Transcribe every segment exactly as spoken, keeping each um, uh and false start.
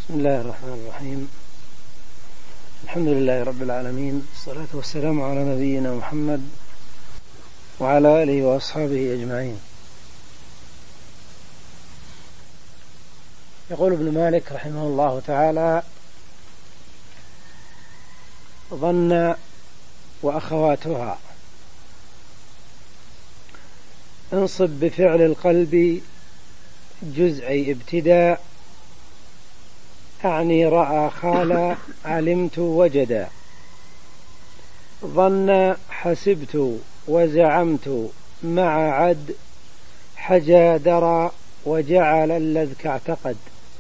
بسم الله الرحمن الرحيم. الحمد لله رب العالمين، الصلاة والسلام على نبينا محمد وعلى آله وأصحابه أجمعين. يقول ابن مالك رحمه الله تعالى: ظن وأخواتها. انصب بفعل القلب جزء ابتداء، أعني رأى خال علمت وجدا. ظن حسبت وزعمت مع عد حجا درى وجعل اللذك اعتقد.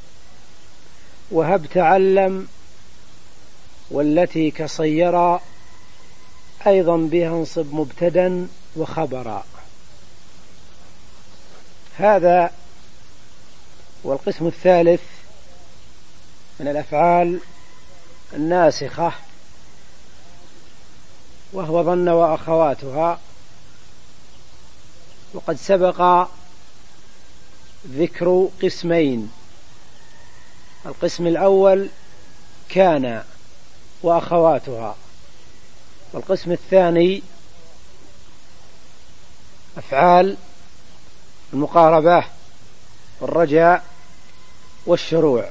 وهب تعلم والتي كصيرا، أيضا بها انصب مبتدا وخبرا. هذا والقسم الثالث من الأفعال الناسخة، وهو ظن وأخواتها. وقد سبق ذكر قسمين: القسم الأول كان وأخواتها، والقسم الثاني أفعال المقاربة والرجاء والشروع.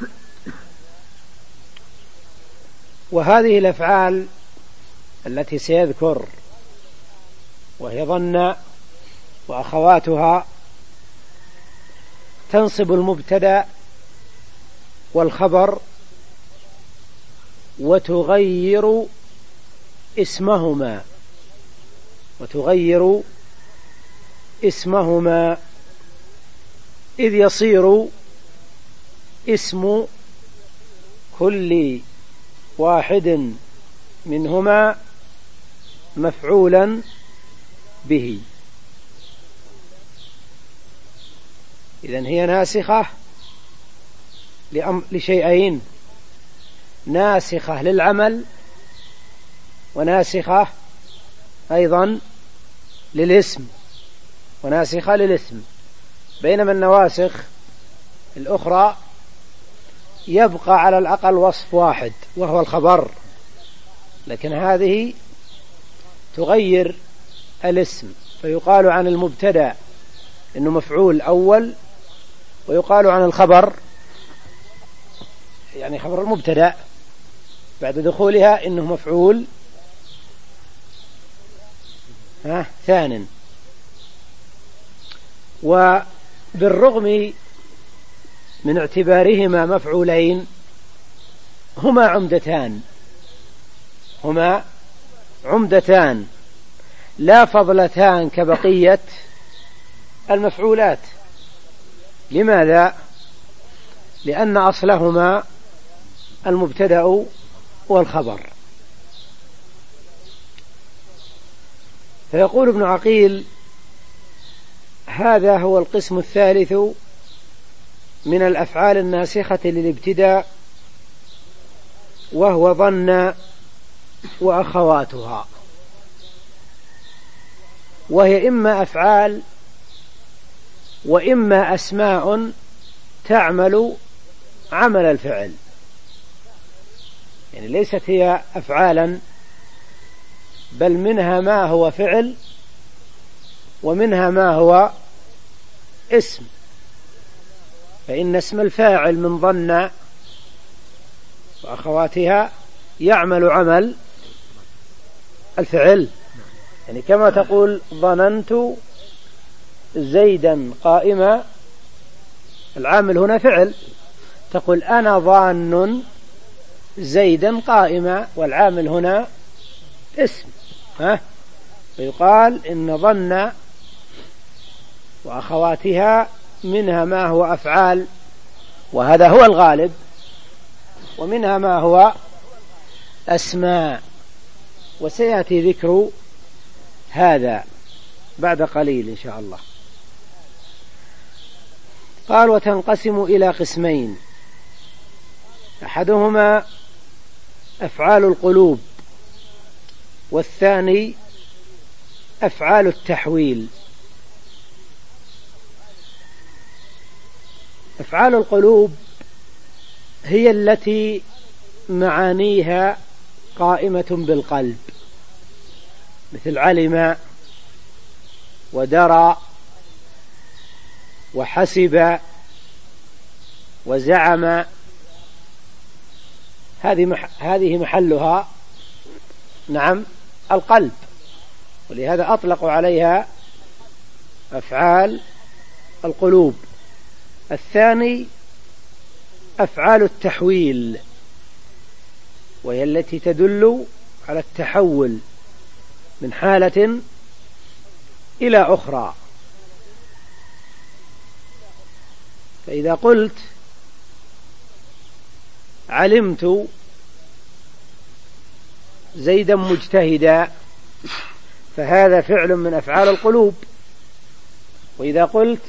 وهذه الأفعال التي سيذكر وهي ظن وأخواتها تنصب المبتدأ والخبر وتغير اسمهما وتغير اسمهما إذ يصير اسم كل واحد منهما مفعولا به. إذن هي ناسخة لشيئين: ناسخة للعمل وناسخة أيضا للاسم وناسخة للاسم. بينما النواسخ الأخرى يبقى على الأقل وصف واحد وهو الخبر، لكن هذه تغير الاسم، فيقال عن المبتدأ إنه مفعول أول، ويقال عن الخبر يعني خبر المبتدأ بعد دخولها إنه مفعول ها ثان. وبالرغم من اعتبارهما مفعولين هما عمدتان هما عمدتان لا فضلتان كبقية المفعولات. لماذا؟ لأن أصلهما المبتدأ والخبر. فيقول ابن عقيل: هذا هو القسم الثالث من الأفعال الناسخة للابتداء، وهو ظن وأخواتها. وهي إما أفعال وإما أسماء تعمل عمل الفعل، يعني ليست هي أفعالا، بل منها ما هو فعل ومنها ما هو اسم. فإن اسم الفاعل من ظن وأخواتها يعمل عمل الفعل، يعني كما تقول ظننت زيدا قائما، العامل هنا فعل. تقول أنا ظان زيدا قائما، والعامل هنا اسم. ها؟ فيقال إن ظن وأخواتها منها ما هو أفعال، وهذا هو الغالب، ومنها ما هو أسماء، وسيأتي ذكر هذا بعد قليل إن شاء الله. قال: وتنقسم إلى قسمين: أحدهما أفعال القلوب، والثاني أفعال التحويل. أفعال القلوب هي التي معانيها قائمة بالقلب، مثل علم ودرى وحسب وزعم، هذه محلها نعم القلب، ولهذا أطلقوا عليها أفعال القلوب. الثاني أفعال التحويل، وهي التي تدل على التحول من حالة إلى أخرى. فإذا قلت علمت زيدا مجتهدا فهذا فعل من أفعال القلوب. وإذا قلت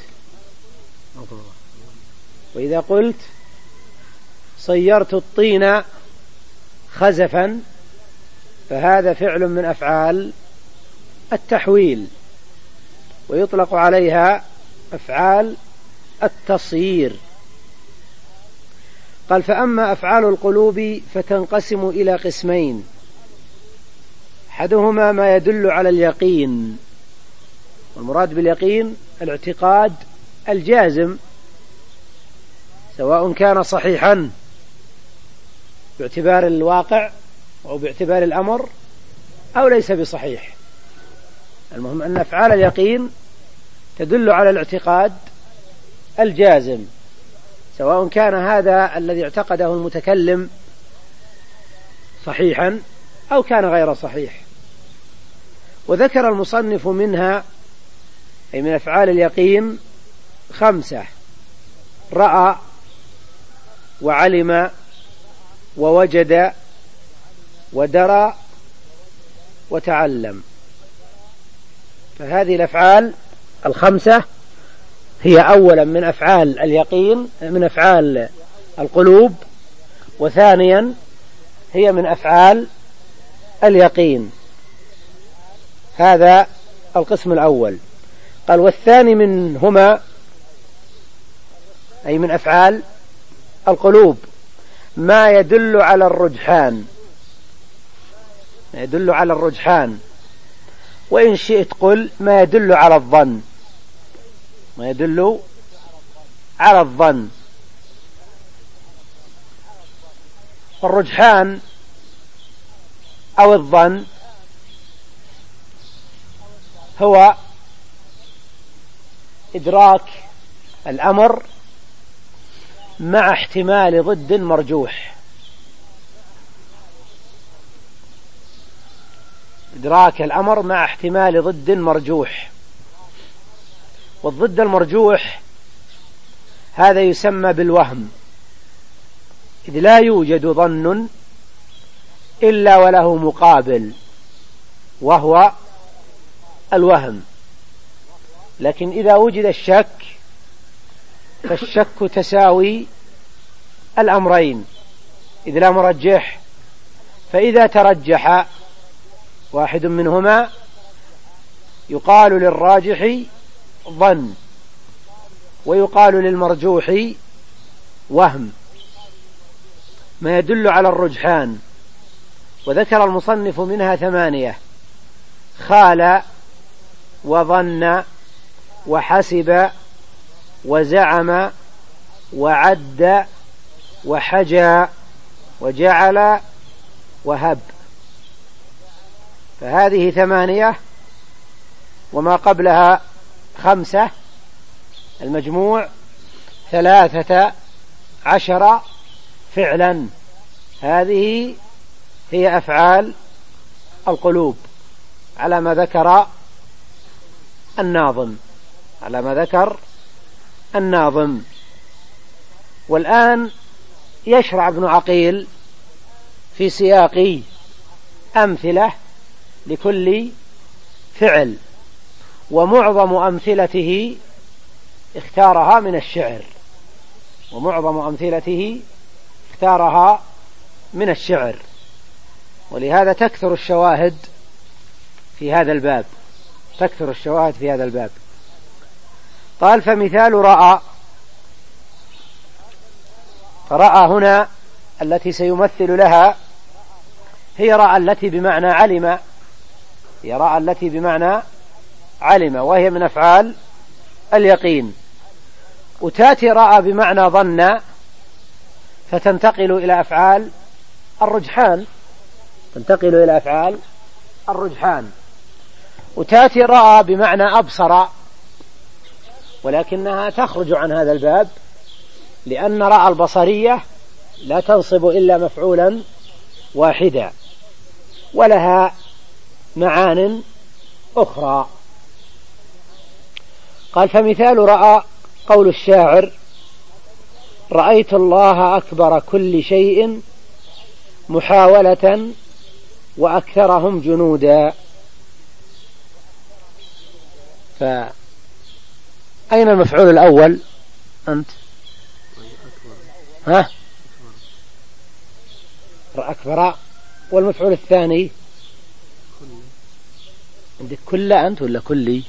وإذا قلت صيرت الطين خزفا فهذا فعل من أفعال التحويل، ويطلق عليها أفعال التصيير. قال فأما أفعال القلوب فتنقسم إلى قسمين: أحدهما ما يدل على اليقين، والمراد باليقين الاعتقاد الجازم، سواء كان صحيحا باعتبار الواقع أو باعتبار الأمر أو ليس بصحيح. المهم أن أفعال اليقين تدل على الاعتقاد الجازم، سواء كان هذا الذي اعتقده المتكلم صحيحا أو كان غير صحيح. وذكر المصنف منها أي من أفعال اليقين خمسة: رأى وعلم ووجد ودرى وتعلم. فهذه الأفعال الخمسة هي أولا من أفعال اليقين، من أفعال القلوب، وثانيا هي من أفعال اليقين. هذا القسم الأول. قال والثاني منهما أي من أفعال القلوب ما يدل على الرجحان، ما يدل على الرجحان، وإن شئت قل ما يدل على الظن، ما يدل على الظن. الرجحان أو الظن هو إدراك الأمر مع احتمال ضد مرجوح، إدراك الأمر مع احتمال ضد مرجوح. والضد المرجوح هذا يسمى بالوهم، إذ لا يوجد ظن إلا وله مقابل وهو الوهم. لكن إذا وجد الشك فالشك تساوي الأمرين إذ لا مرجح، فإذا ترجح واحد منهما يقال للراجح ظن ويقال للمرجوح وهم، ما يدل على الرجحان. وذكر المصنف منها ثمانية: خال وظن وحسب وزعم وعد وحجى وجعل وهب. فهذه ثمانية وما قبلها خمسة، المجموع ثلاثة عشر فعلا. هذه هي أفعال القلوب على ما ذكر الناظم، على ما ذكر الناظم. والآن يشرع ابن عقيل في سياق أمثلة لكل فعل، ومعظم أمثلته اختارها من الشعر، ومعظم أمثلته اختارها من الشعر، ولهذا تكثر الشواهد في هذا الباب، تكثر الشواهد في هذا الباب. قال فمثال رأى، فرأى هنا التي سيمثل لها هي رأى التي بمعنى علم، هي رأى التي بمعنى علم، وهي من أفعال اليقين. وتاتي رأى بمعنى ظن فتنتقل إلى أفعال الرجحان، تنتقل إلى أفعال الرجحان. وتاتي رأى بمعنى أبصر، ولكنها تخرج عن هذا الباب، لأن رأى البصرية لا تنصب إلا مفعولا واحدا، ولها معان أخرى. قال فمثال رأى قول الشاعر: رأيت الله أكبر كل شيء محاولة وأكثرهم جنودا. فأين المفعول الأول أنت؟ ها؟ أكبر. والمفعول الثاني عندك كل أنت ولا كلي؟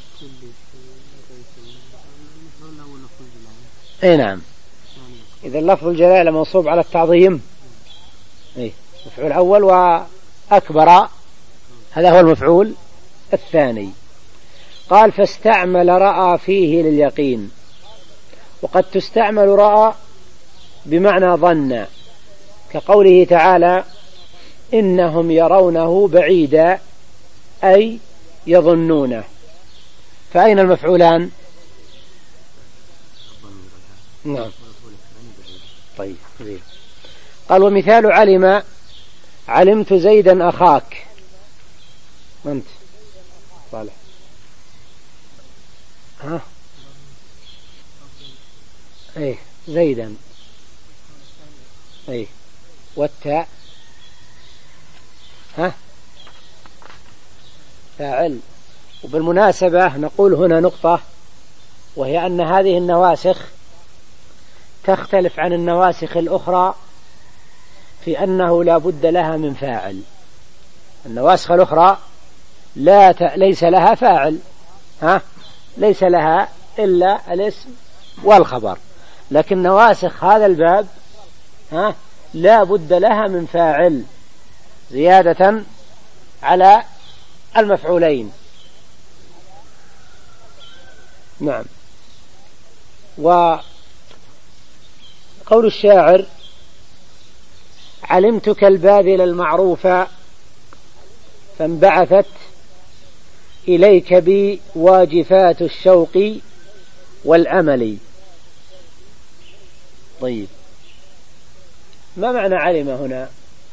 اي نعم. إذا لفظ الجلالة منصوب على التعظيم، اي مفعول أول، وأكبر هذا هو المفعول الثاني. قال فاستعمل رأى فيه لليقين. وقد تستعمل رأى بمعنى ظن، كقوله تعالى: إنهم يرونه بعيدا، أي يظنونه. فأين المفعولان؟ نعم. طيب. قال ومثال علم: علمت زيدا أخاك. أنت صالح. ها؟ ايه زيدا. ايه والتاء ها فاعل. وبالمناسبة نقول هنا نقطة، وهي أن هذه النواسخ تختلف عن النواسخ الأخرى في أنه لا بد لها من فاعل. النواسخ الأخرى لا ت... ليس لها فاعل، ها ليس لها إلا الاسم والخبر، لكن نواسخ هذا الباب ها لا بد لها من فاعل زيادة على المفعولين. نعم. وقول الشاعر: علمتك الباذل المعروف فانبعثت إليك بي واجفات الشوق والأمل. طيب، ما معنى علم هنا؟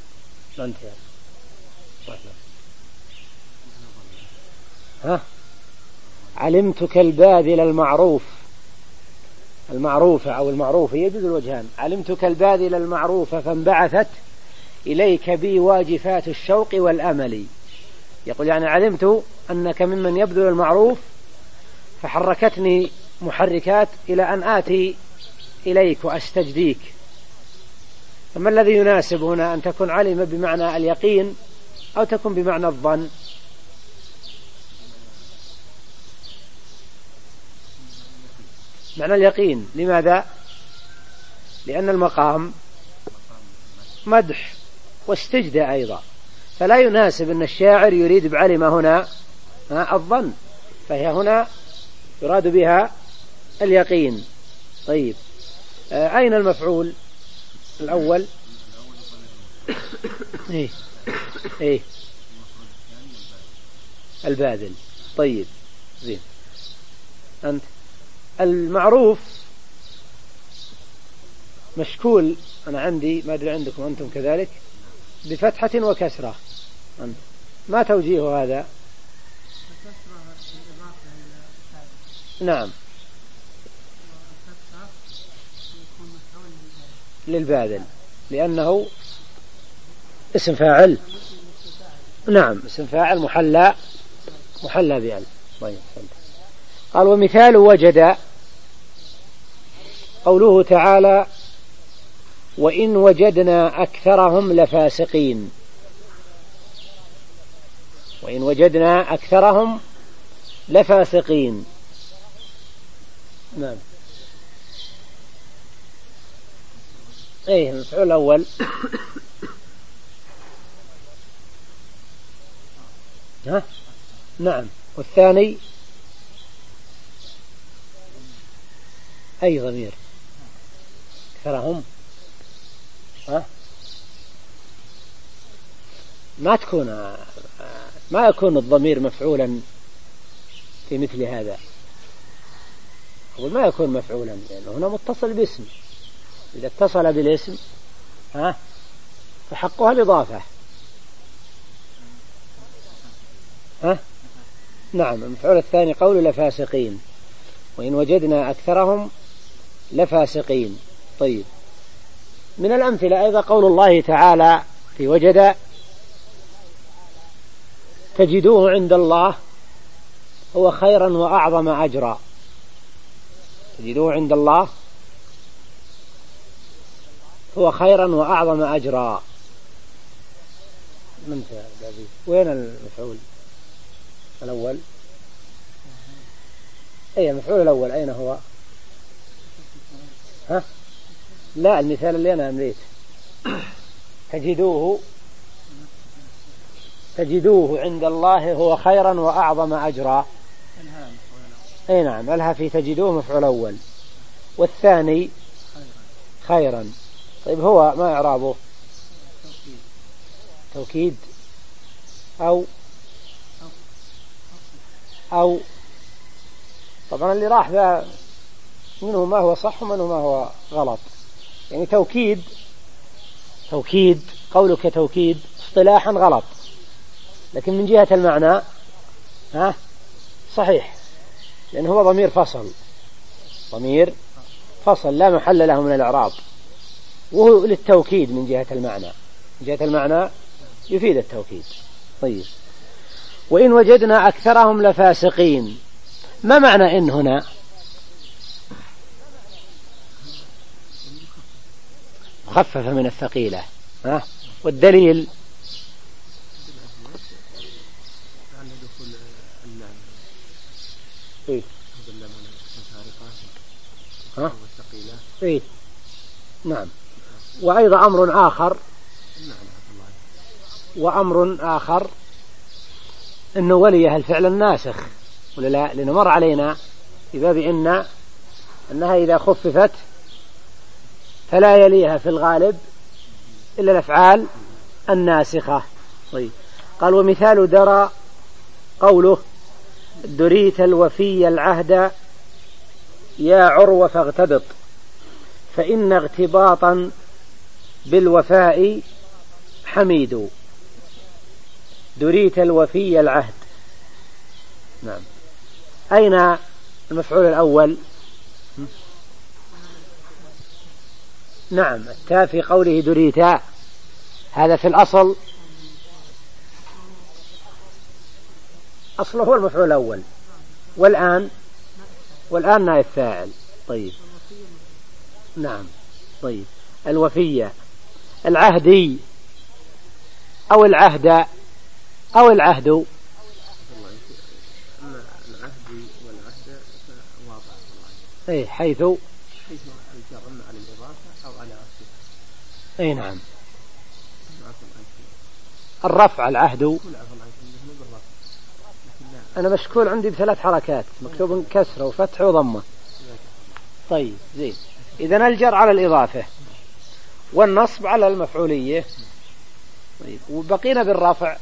ها؟ علمتك الباذل المعروف، المعروفة أو المعروف يجوز الوجهان. علمتك الباذل المعروف فانبعثت إليك بي واجفات الشوق والأمل. يقول يعني علمت أنك ممن يبذل المعروف فحركتني محركات إلى أن آتي إليك وأستجديك. فما الذي يناسب هنا؟ أن تكون علم بمعنى اليقين أو تكون بمعنى الظن؟ معنى اليقين. لماذا؟ لأن المقام مدح واستجدى أيضا، فلا يناسب أن الشاعر يريد بعلم هنا الظن، فهي هنا يراد بها اليقين. طيب، أين المفعول الأول؟ إيه إيه الباذل. طيب زين. أنت المعروف مشكول، أنا عندي ما أدري عندكم أنتم كذلك، بفتحة وكسرة. أنت ما توجيه هذا؟ نعم للباذل لأنه اسم فاعل. نعم اسم فاعل محلى محلى بأل. طيب. قال ومثال وجد قوله تعالى: وإن وجدنا أكثرهم لفاسقين. وإن وجدنا أكثرهم لفاسقين. نعم. ايه المفعول الأول ها نعم. والثاني أي ضمير أكثرهم ها ما تكون ما يكون الضمير مفعولا في مثل هذا. أقول ما يكون مفعولا لأنه هنا متصل باسم. إذا اتصل بالاسم ها فحقها الإضافة. ها نعم. المفعول الثاني قول لفاسقين وإن وجدنا أكثرهم لفاسقين. طيب من الأمثلة أيضا قول الله تعالى في وجد تجدوه عند الله هو خيرا وأعظم أجرا. تجدوه عند الله هو خيرا وأعظم أجرا. من وين المفعول الأول؟ أي المفعول الأول أين هو؟ ها لا المثال اللي أنا أمليت تجدوه تجدوه عند الله هو خيرا وأعظم أجرا. أي نعم ألها في تجدوه مفعول أول والثاني خيرا. طيب هو ما إعرابه؟ توكيد أو أو طبعا اللي راح ذا منه ما هو صح ومنه ما هو غلط. يعني توكيد توكيد قولك توكيد اصطلاحا غلط لكن من جهة المعنى ها صحيح لأنه هو ضمير فصل. ضمير فصل لا محل له من الإعراب وهو للتوكيد من جهة المعنى. من جهة المعنى يفيد التوكيد. طيب وإن وجدنا أكثرهم لفاسقين. ما معنى إن هنا؟ مخففة من الثقيلة ها والدليل إيه؟ ها؟ إيه؟ نعم. وأيضا أمر آخر وأمر آخر أنه وليه الفعل الناسخ ولا لا؟ لأنه مر علينا في باب إن أنها إذا خففت فلا يليها في الغالب إلا الأفعال الناسخة. طيب قال ومثال درى قوله دريت الوفي العهد يا عروة فاغتبط فإن اغتباطا بالوفاء حميد. دريت الوفي العهد. نعم. أين المفعول الأول؟ نعم التاء في قوله دريتا هذا في الأصل أصله هو المفعول الأول والآن والآن نائب فاعل. طيب نعم. طيب الوفية العهدي أو العهد أو العهد. العهدي والعهد واضح. أي حيث حيث الجر إما على الإضافة أو على أصله. أي نعم. الرفع العهد أنا مشكول عندي بثلاث حركات مكتوب كسرة وفتح وضمة. طيب زين. إذن الجر على الإضافة والنصب على المفعولية. طيب وبقينا بالرفع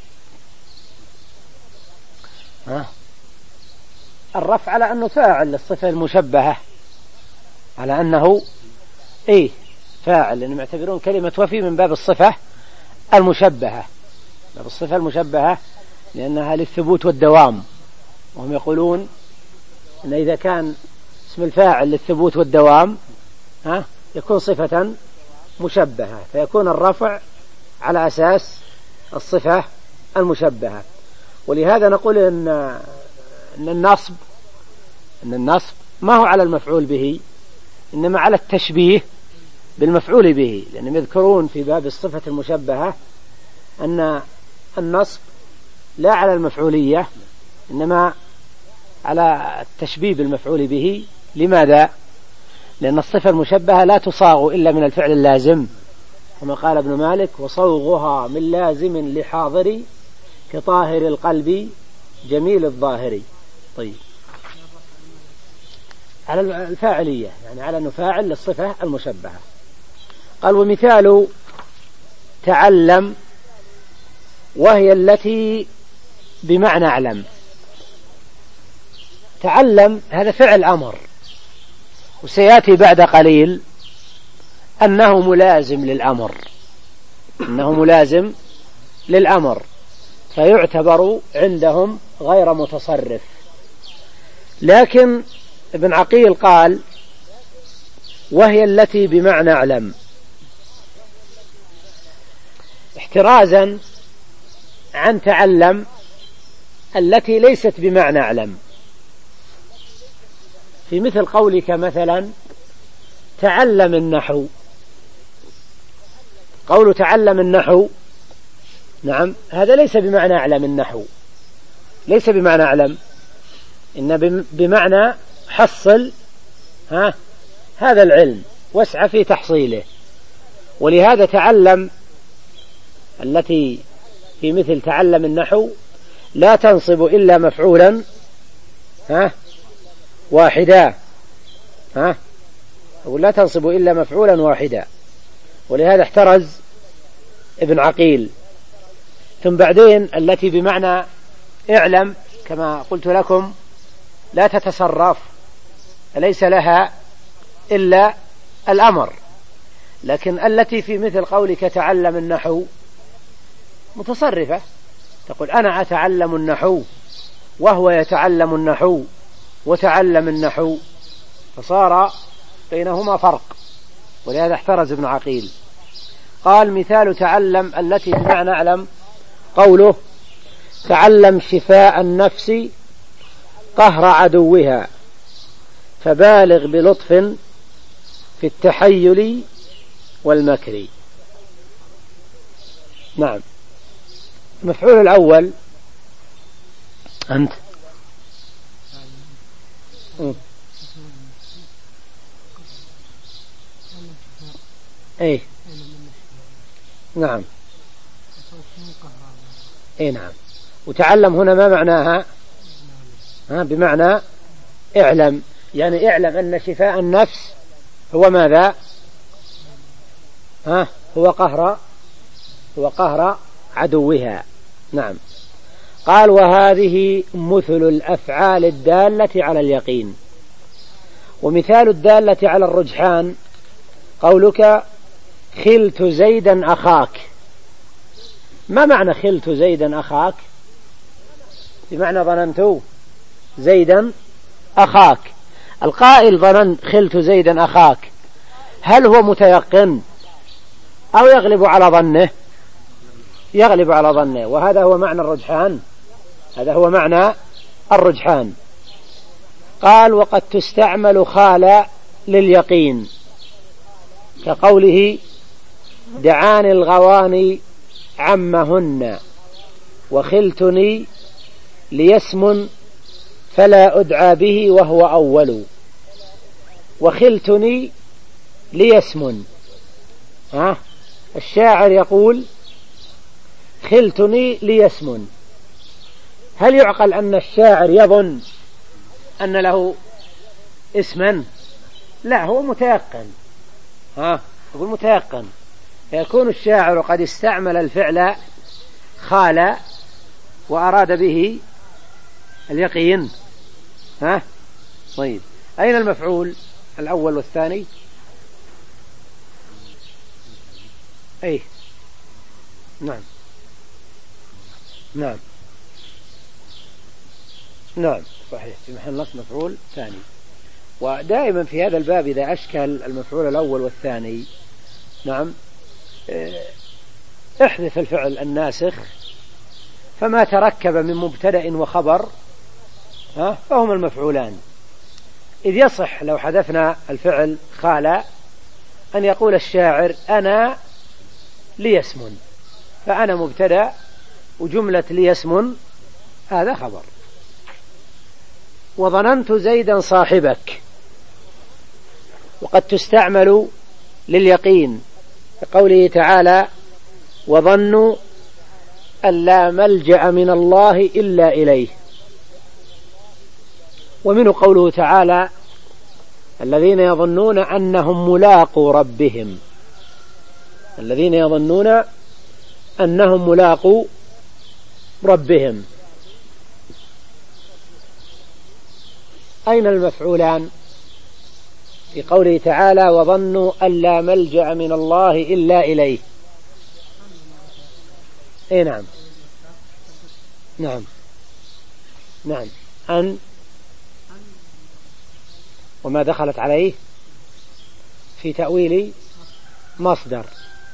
ها الرفع على أنه فاعل للصفة المشبهة على أنه إيه فاعل لأنهم يعتبرون كلمة وفي من باب الصفة المشبهة باب الصفة المشبهة لأنها للثبوت والدوام وهم يقولون أن إذا كان اسم الفاعل للثبوت والدوام ها يكون صفة مشبهة فيكون الرفع على أساس الصفة المشبهة. ولهذا نقول إن أن النصب أن النصب ما هو على المفعول به إنما على التشبيه بالمفعول به لأنهم يذكرون في باب الصفة المشبهة أن النصب لا على المفعولية إنما على التشبيه بالمفعول به. لماذا؟ لأن الصفة المشبهة لا تصاغ إلا من الفعل اللازم، كما قال ابن مالك: وصوغها من لازم لحاضري كطاهر القلب جميل الظاهر. طيب، على الفاعلية، يعني على أنه فاعل للصفة المشبهة. قال: ومثال تعلم وهي التي بمعنى اعلم. تعلم هذا فعل أمر، وسيأتي بعد قليل أنه ملازم للأمر، أنه ملازم للأمر فيعتبر عندهم غير متصرف. لكن ابن عقيل قال: وهي التي بمعنى اعلم، احترازا عن تعلم التي ليست بمعنى اعلم، في مثل قولك مثلا: تعلم النحو. قول تعلم النحو، نعم، هذا ليس بمعنى اعلم النحو، ليس بمعنى اعلم، إن بمعنى حصل ها هذا العلم واسعى في تحصيله. ولهذا تعلم التي في مثل تعلم النحو لا تنصب إلا مفعولا ها واحدا، ها أو لا تنصب إلا مفعولا واحدا، ولهذا احترز ابن عقيل. ثم بعدين التي بمعنى اعلم كما قلت لكم لا تتصرف، ليس لها إلا الأمر، لكن التي في مثل قولك تعلم النحو متصرفة، تقول: أنا أتعلم النحو وهو يتعلم النحو وتعلم النحو، فصار بينهما فرق. ولهذا احترز ابن عقيل. قال: مثال تعلم التي بمعنى اعلم قوله: تعلم شفاء النفس قهر عدوها فبالغ بلطف في التحيل والمكر. نعم، المفعول الأول أنت م. ايه نعم ايه نعم. وتعلم هنا ما معناها؟ ها بمعنى اعلم، يعني اعلم أن شفاء النفس هو ماذا؟ ها هو قهر هو قهر عدوها. نعم. قال: وهذه مثل الأفعال الدالة على اليقين. ومثال الدالة على الرجحان قولك: خلت زيدا أخاك. ما معنى خلت زيدا أخاك؟ بمعنى ظننت زيدا أخاك. القائل ظنن خلت زيدا أخاك، هل هو متيقن أو يغلب على ظنه؟ يغلب على ظنه، وهذا هو معنى الرجحان، هذا هو معنى الرجحان. قال: وقد تستعمل خال لليقين كقوله: دعاني الغواني عمهن وخلتني ليسم فلا أدعى به وهو أول. وخلتني ليسم، ها الشاعر يقول: خلتني ليسم. هل يعقل أن الشاعر يظن أن له اسما؟ لا، هو متيقن، ها يقول متيقن. يكون الشاعر قد استعمل الفعل خال وأراد به اليقين. ها طيب، أين المفعول الأول والثاني؟ أي نعم نعم نعم صحيح، في محل نصب مفعول ثاني. ودائما في هذا الباب إذا أشكل المفعول الأول والثاني، نعم، احذف الفعل الناسخ، فما تركب من مبتدأ وخبر ها فهم المفعولان. إذ يصح لو حذفنا الفعل خال أن يقول الشاعر: أنا ليسم، فأنا مبتدأ وجملة ليسم هذا خبر. وظننت زيدا صاحبك، وقد تستعمل لليقين كقوله تعالى وظنوا أن لا ملجأ من الله إلا إليه. ومنه قوله تعالى الذين يظنون أنهم ملاقو ربهم، الذين يظنون أنهم ملاقو ربهم. أين المفعولان في قوله تعالى وظنوا أن لا ملجأ من الله إلا إليه؟ اي نعم نعم نعم أن وما دخلت عليه في تأويل مصدر،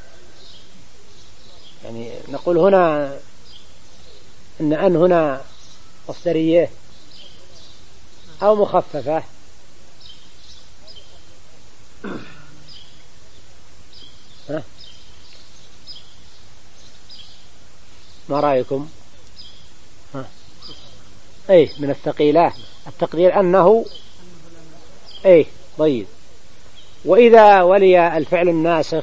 يعني نقول هنا إن أن هنا مصدرية أو مخففة. ها؟ ما رأيكم؟ ها؟ أي من الثقيلة التقدير أنه أي طيب. وإذا ولي الفعل الناسخ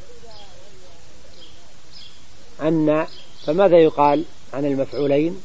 أن فماذا يقال عن المفعولين؟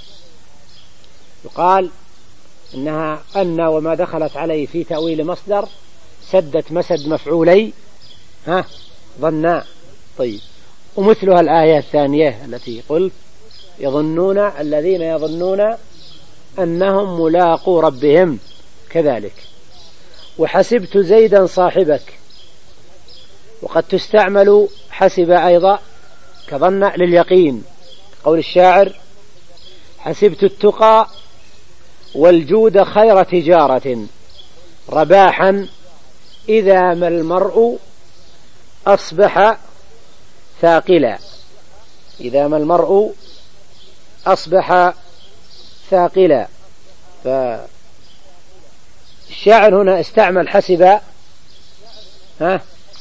يقال إنها أن وما دخلت عليه في تأويل مصدر سدت مسد مفعولي ها ظنا. طيب ومثلها الآية الثانية التي قلت يظنون الذين يظنون أنهم ملاقو ربهم كذلك. وحسبت زيدا صاحبك، وقد تستعمل حسب أيضا كظن لليقين، قول الشاعر حسبت التقى والجود خير تجارة رباحا إذا ما المرء أصبح ثاقلا، إذا ما المرء أصبح ثاقلا. فالشاعر هنا استعمل حسب ها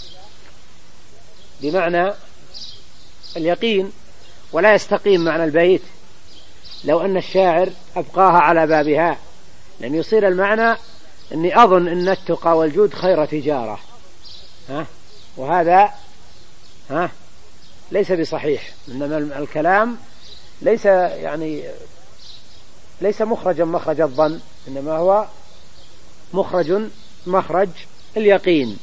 بمعنى اليقين، ولا يستقيم معنى البيت لو أن الشاعر أبقاها على بابها، لأن يصير المعنى أني أظن أن التقى والجود خير تجارة، ها وهذا ها ليس بصحيح. إنما الكلام ليس يعني ليس مخرجا مخرج الظن، إنما هو مخرج مخرج اليقين.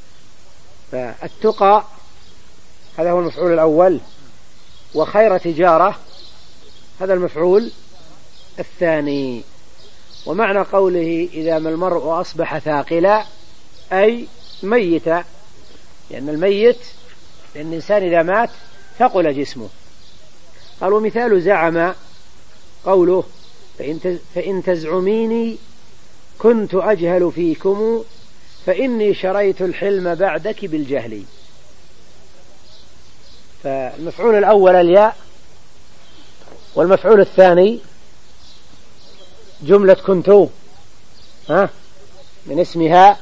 فالتقى هذا هو المفعول الأول، وخير تجارة هذا المفعول الثاني. ومعنى قوله إذا ما المرء أصبح ثاقلا أي ميتا، لأن الميت لأن الإنسان إذا مات ثقل جسمه. قال ومثال زعم قوله فإن تزعميني كنت أجهل فيكم فإني شريت الحلم بعدك بالجهل. فالمفعول الأول الياء، والمفعول الثاني جملة كنت ها من اسمها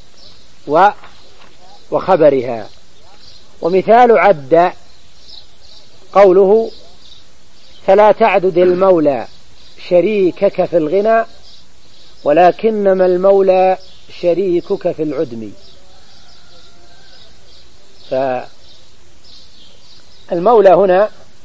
وخبرها. ومثال عد قوله فلا تعدد المولى شريكك في الغنى ولكنما المولى شريكك في العدم. فالمولى هنا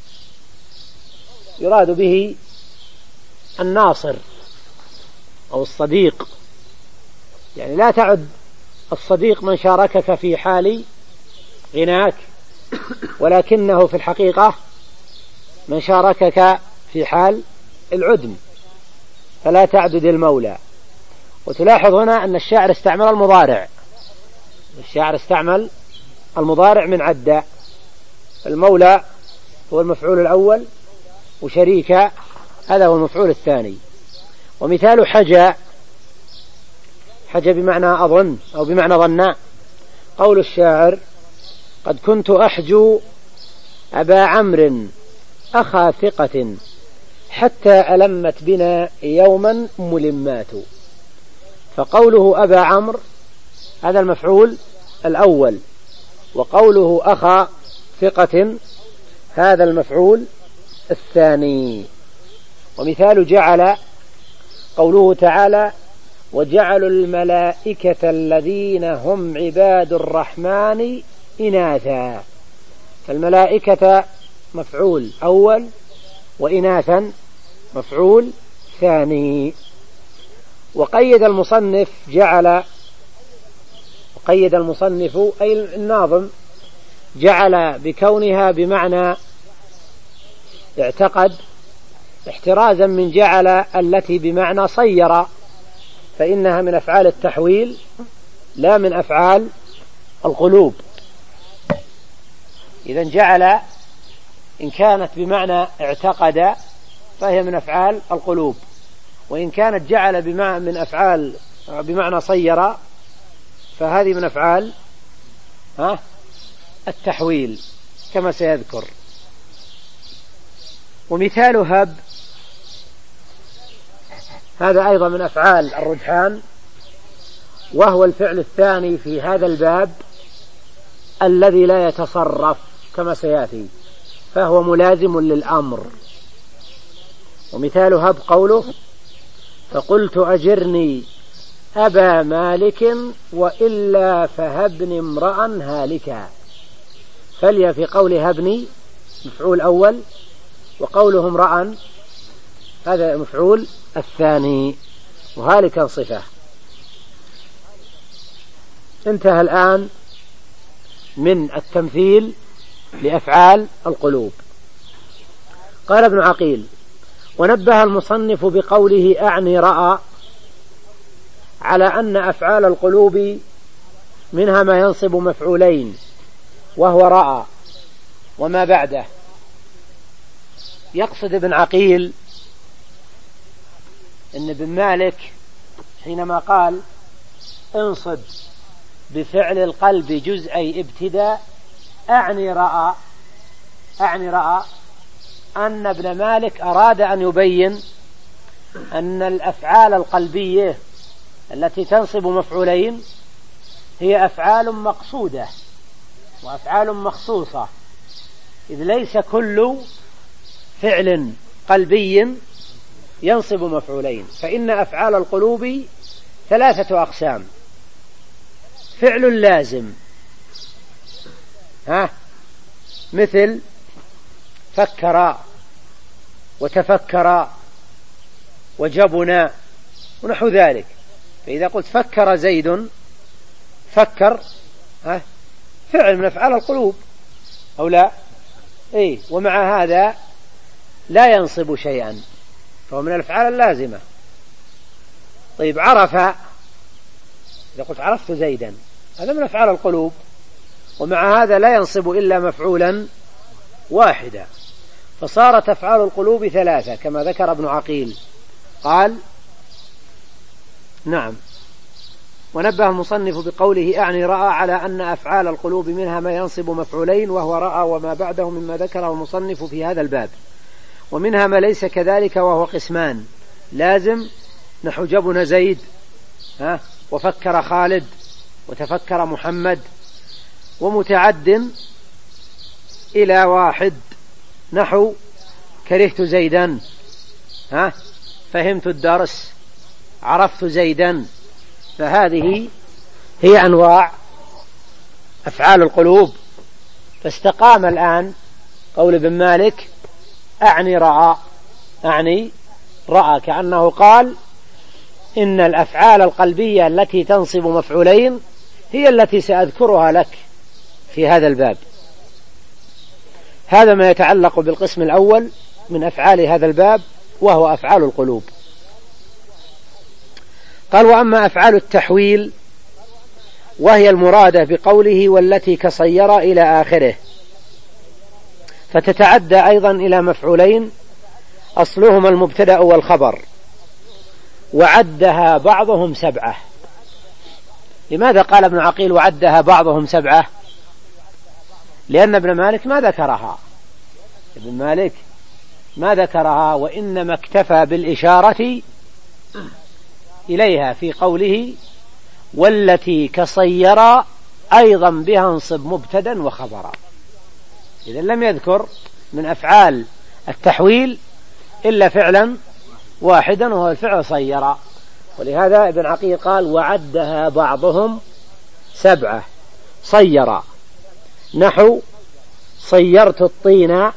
يراد به الناصر أو الصديق، يعني لا تعد الصديق من شاركك في حال غناك، ولكنه في الحقيقة من شاركك في حال العدم، فلا تعدد المولى. وتلاحظ هنا أن الشاعر استعمل المضارع، الشاعر استعمل المضارع من عدى. المولى هو المفعول الأول، وشريك هذا هو المفعول الثاني. ومثال حجى، حجى بمعنى أظن أو بمعنى ظنا، قول الشاعر قد كنت أحجو أبا عمرو أخا ثقة حتى ألمت بنا يوما ملمات. فقوله أبا عمرو هذا المفعول الأول، وقوله أخا ثقة هذا المفعول الثاني. ومثال جعل قوله تعالى وجعلوا الملائكة الذين هم عباد الرحمن إناثا. فالملائكة مفعول أول، وإناثا مفعول ثاني. وقيد المصنف جعل وقيد المصنف أي الناظم جعل بكونها بمعنى اعتقد احترازا من جعل التي بمعنى صير، فإنها من أفعال التحويل لا من أفعال القلوب. إذن جعل إن كانت بمعنى اعتقد فهي من أفعال القلوب، وإن كانت جعل بمعنى من أفعال بمعنى صير فهذه من أفعال ها التحويل كما سيذكر. ومثال هب هذا أيضا من أفعال الرجحان، وهو الفعل الثاني في هذا الباب الذي لا يتصرف كما سيأتي، فهو ملازم للأمر. ومثال هب قوله فقلت أجرني أبا مالك وإلا فهبني امرأ هالكا. فلي في قول هبني مفعول أول، وقوله امرأ هذا مفعول الثاني، وهالكا صفة. انتهى الآن من التمثيل لأفعال القلوب. قال ابن عقيل: ونبه المصنف بقوله أعني رأى على أن أفعال القلوب منها ما ينصب مفعولين وهو رأى وما بعده. يقصد ابن عقيل ان ابن مالك حينما قال انصب بفعل القلب جزئي ابتداء أعني رأى أعني رأى أن ابن مالك أراد أن يبين أن الأفعال القلبية التي تنصب مفعولين هي أفعال مقصودة وأفعال مخصوصة، إذ ليس كل فعل قلبي ينصب مفعولين، فإن أفعال القلوب ثلاثة أقسام: فعل لازم ها مثل فكر وتفكر وجبنا ونحو ذلك. فإذا قلت فكر زيد، فكر ها فعل من أفعال القلوب أو لا؟ إيه، ومع هذا لا ينصب شيئا، فهو من الأفعال اللازمة. طيب عرف، إذا قلت عرفت زيدا، هذا من أفعال القلوب، ومع هذا لا ينصب إلا مفعولا واحدا، فصارت أفعال القلوب ثلاثة كما ذكر ابن عقيل. قال نعم. ونبه المصنف بقوله أعني رأى على أن أفعال القلوب منها ما ينصب مفعولين وهو رأى وما بعده مما ذكره المصنف في هذا الباب، ومنها ما ليس كذلك وهو قسمان: لازم نحو جبن زيد ها وفكر خالد وتفكر محمد، ومتعد إلى واحد نحو كرهت زيدا ها فهمت الدرس عرفت زيدا. فهذه هي أنواع أفعال القلوب. فاستقام الآن قول ابن مالك أعني رأى أعني رأى كأنه قال إن الأفعال القلبية التي تنصب مفعولين هي التي سأذكرها لك في هذا الباب. هذا ما يتعلق بالقسم الأول من أفعال هذا الباب، وهو أفعال القلوب. قال: وأما أفعال التحويل وهي المرادة بقوله والتي كصير إلى آخره، فتتعدى أيضا إلى مفعولين أصلهما المبتدأ والخبر، وعدها بعضهم سبعة. لماذا قال ابن عقيل وعدها بعضهم سبعة؟ لأن ابن مالك ما ذكرها ابن مالك ما ذكرها وإنما اكتفى بالإشارة إليها في قوله والتي كصير أيضا بها انصب مبتدا وخبرا. إذا لم يذكر من أفعال التحويل إلا فعلا واحدا وهو الفعل صير. ولهذا ابن عقيل قال وعدها بعضهم سبعة صير، نحو صيرت الطين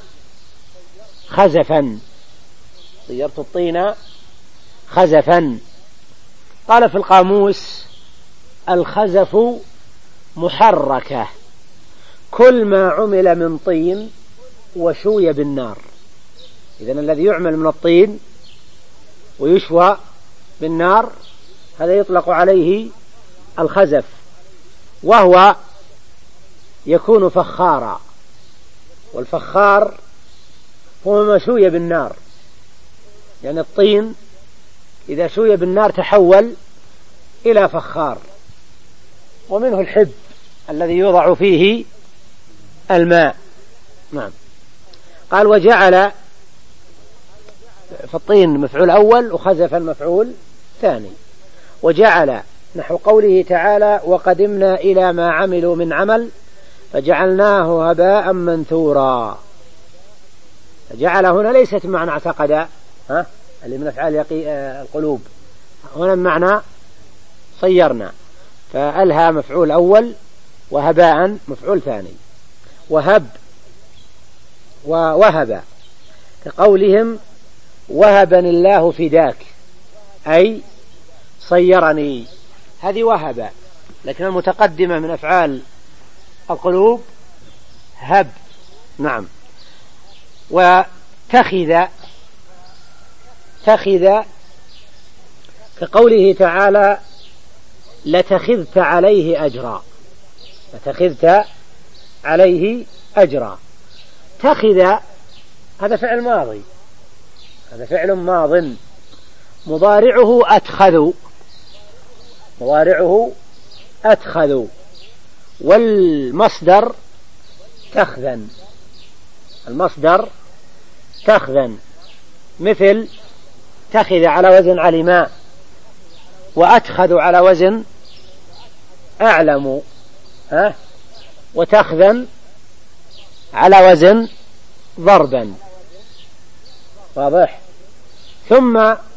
خزفا، صيرت الطين خزفا. قال في القاموس الخزف محركة كل ما عمل من طين وشوي بالنار. إذن الذي يعمل من الطين ويشوى بالنار هذا يطلق عليه الخزف، وهو يكون فخارا، والفخار هو ما شوي بالنار، يعني الطين إذا شوي بالنار تحول إلى فخار. ومنه الحب الذي يوضع فيه الماء. نعم. قال وجعل فالطين مفعول أول وخزفا مفعول ثاني. وجعل نحو قوله تعالى وقدمنا إلى ما عملوا من عمل فجعلناه هباء منثورا. جعل هنا ليست بمعنى اعتقد، ها اللي من أفعال القلوب، هنا بمعنى صيرنا، فألها مفعول أول وهباء مفعول ثاني. وهب ووهب كقولهم وهبني الله فداك، أي صيرني، هذه وهب، لكن المتقدمة من أفعال القلوب هب. نعم. وتخذ تخذ كقوله تعالى لتخذت عليه أجرا، لتخذت عليه أجرا. تخذ هذا فعل ماضي، هذا فعل ماض مضارعه أتخذ، مضارعه أتخذ، والمصدر تخذن، المصدر تخذن، مثل تخذ على وزن علماء، وأتخذ على وزن أعلم، ها وتخذن على وزن ضربا. واضح؟ ثم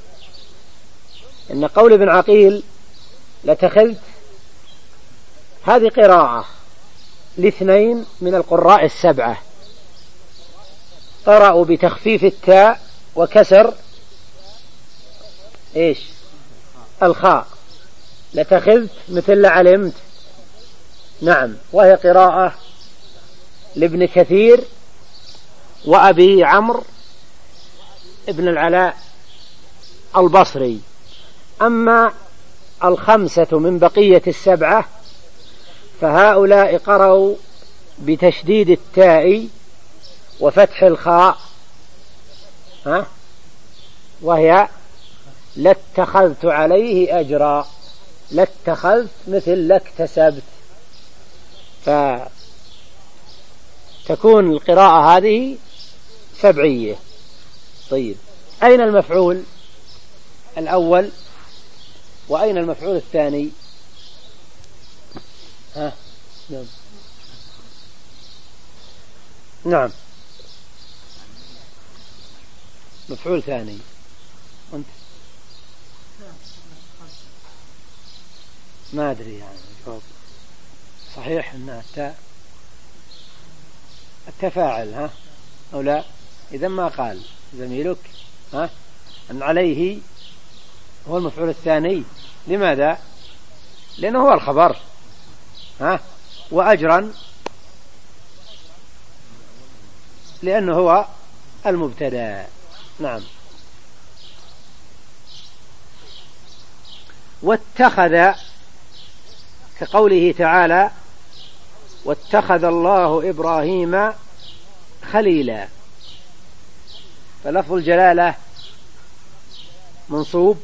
إن قول ابن عقيل لتخذت هذه قراءة لاثنين من القراء السبعة، قرأوا بتخفيف التاء وكسر إيش الخاء، لتخذت مثل لعلمت. نعم. وهي قراءة لابن كثير وأبي عمرو ابن العلاء البصري. أما الخمسة من بقية السبعة فهؤلاء قرأوا بتشديد التاء وفتح الخاء، ها وهي لاتخذت عليه أجرا، لاتخذت مثل لاكتسبت، فتكون القراءة هذه سبعية. طيب أين المفعول الأول وأين المفعول الثاني؟ ها نعم نعم مفعول ثاني. أنت ما أدري يعني جواب صحيح أنها التاء التفاعل، ها أو لا؟ إذا ما قال زميلك ها أن عليه هو المفعول الثاني. لماذا؟ لأنه هو الخبر، ها وأجرا لأنه هو المبتدأ. نعم. واتخذ كقوله تعالى واتخذ الله إبراهيم خليلا، فلفظ الجلالة منصوب،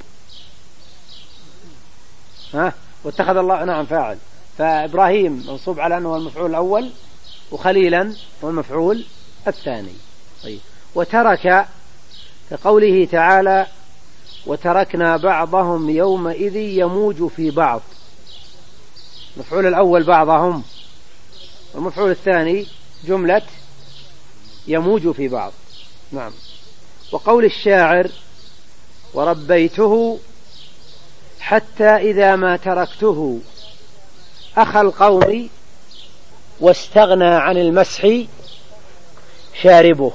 ها واتخذ الله نعم فاعل، فإبراهيم منصوب على أنه المفعول الأول، وخليلا هو المفعول الثاني. طيب. وترك كقوله تعالى وتركنا بعضهم يومئذ يموج في بعض، المفعول الأول بعضهم، والمفعول الثاني جملة يموج في بعض. نعم. وقول الشاعر وربيته حتى إذا ما تركته أخى القوم واستغنى عن المسح شاربه.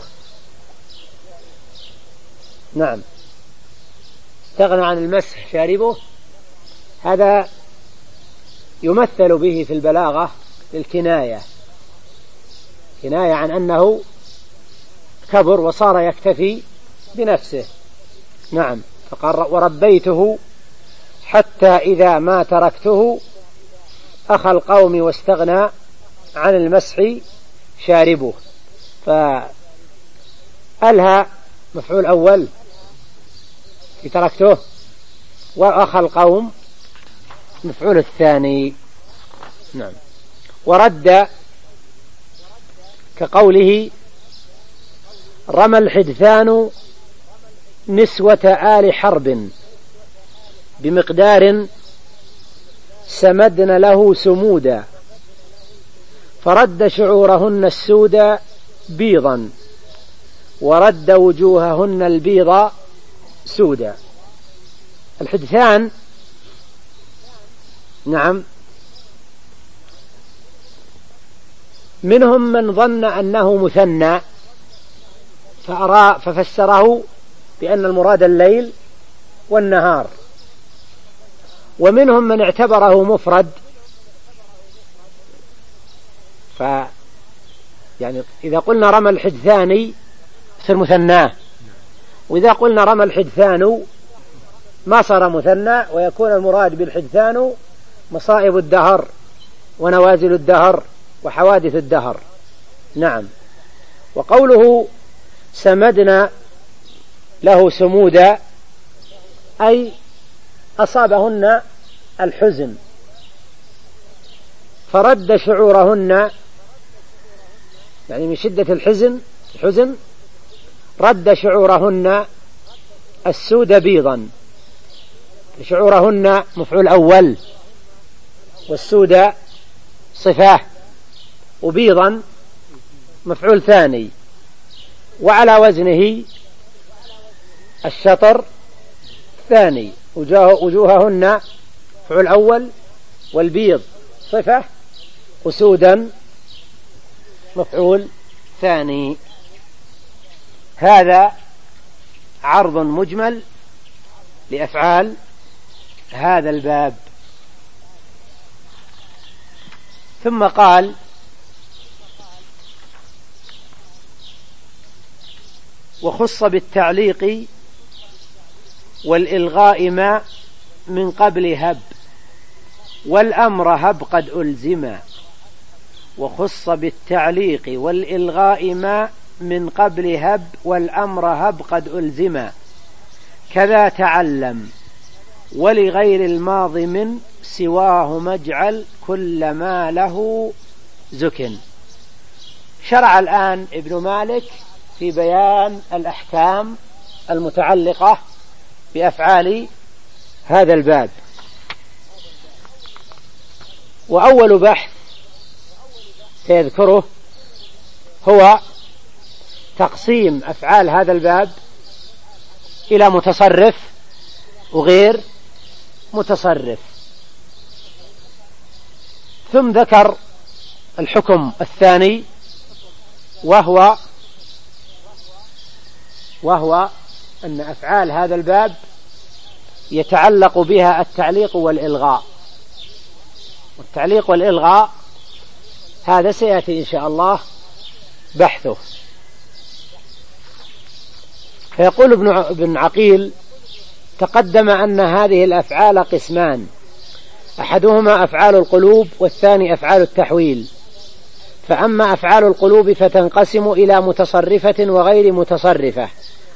نعم، استغنى عن المسح شاربه، هذا يمثل به في البلاغة الكناية، كناية عن أنه كبر وصار يكتفي بنفسه. نعم، فقال وربيته حتى إذا ما تركته أخى القوم واستغنى عن المسح شاربه. فألها مفعول أول في تركته، وأخى القوم مفعول الثاني. نعم. ورد كقوله رمى الحدثان نسوة آل حرب بمقدار سمدن له سمودا فرد شعورهن السودا بيضا ورد وجوههن البيض سودا. الحدثان نعم منهم من ظن أنه مثنى فأرى ففسره بأن المراد الليل والنهار، ومنهم من اعتبره مفرد، ف يعني إذا قلنا رمى الحدثان يصير مثناه، وإذا قلنا رمى الحدثان ما صار مثنى، ويكون المراد بالحدثان مصائب الدهر ونوازل الدهر وحوادث الدهر. نعم. وقوله سمدنا له سمودا أي أصابهن الحزن فرد شعورهن، يعني من شدة الحزن الحزن رد شعورهن السود بيضا. شعورهن مفعول أول، والسود صفاه، وبيضا مفعول ثاني، وعلى وزنه الشطر ثاني. وجوههن مفعول أول، والبيض صفة، وسودا مفعول ثاني. هذا عرض مجمل لأفعال هذا الباب. ثم قال وخص بالتعليق والإلغاء ما من قبل هب والأمر هب قد ألزما. وخص بالتعليق والإلغاء ما من قبل هب والأمر هب قد ألزما. كذا تعلم ولغير الماضي من سواه مجعل كل ما له زكن. شرع الآن ابن مالك في بيان الأحكام المتعلقة بأفعال هذا الباب. وأول بحث سيذكره هو تقسيم أفعال هذا الباب إلى متصرف وغير متصرف. ثم ذكر الحكم الثاني وهو وهو أن أفعال هذا الباب يتعلق بها التعليق والإلغاء. والتعليق والإلغاء هذا سيأتي إن شاء الله بحثه. فيقول ابن عقيل تقدم أن هذه الأفعال قسمان، أحدهما أفعال القلوب والثاني أفعال التحويل. فأما أفعال القلوب فتنقسم إلى متصرفة وغير متصرفة.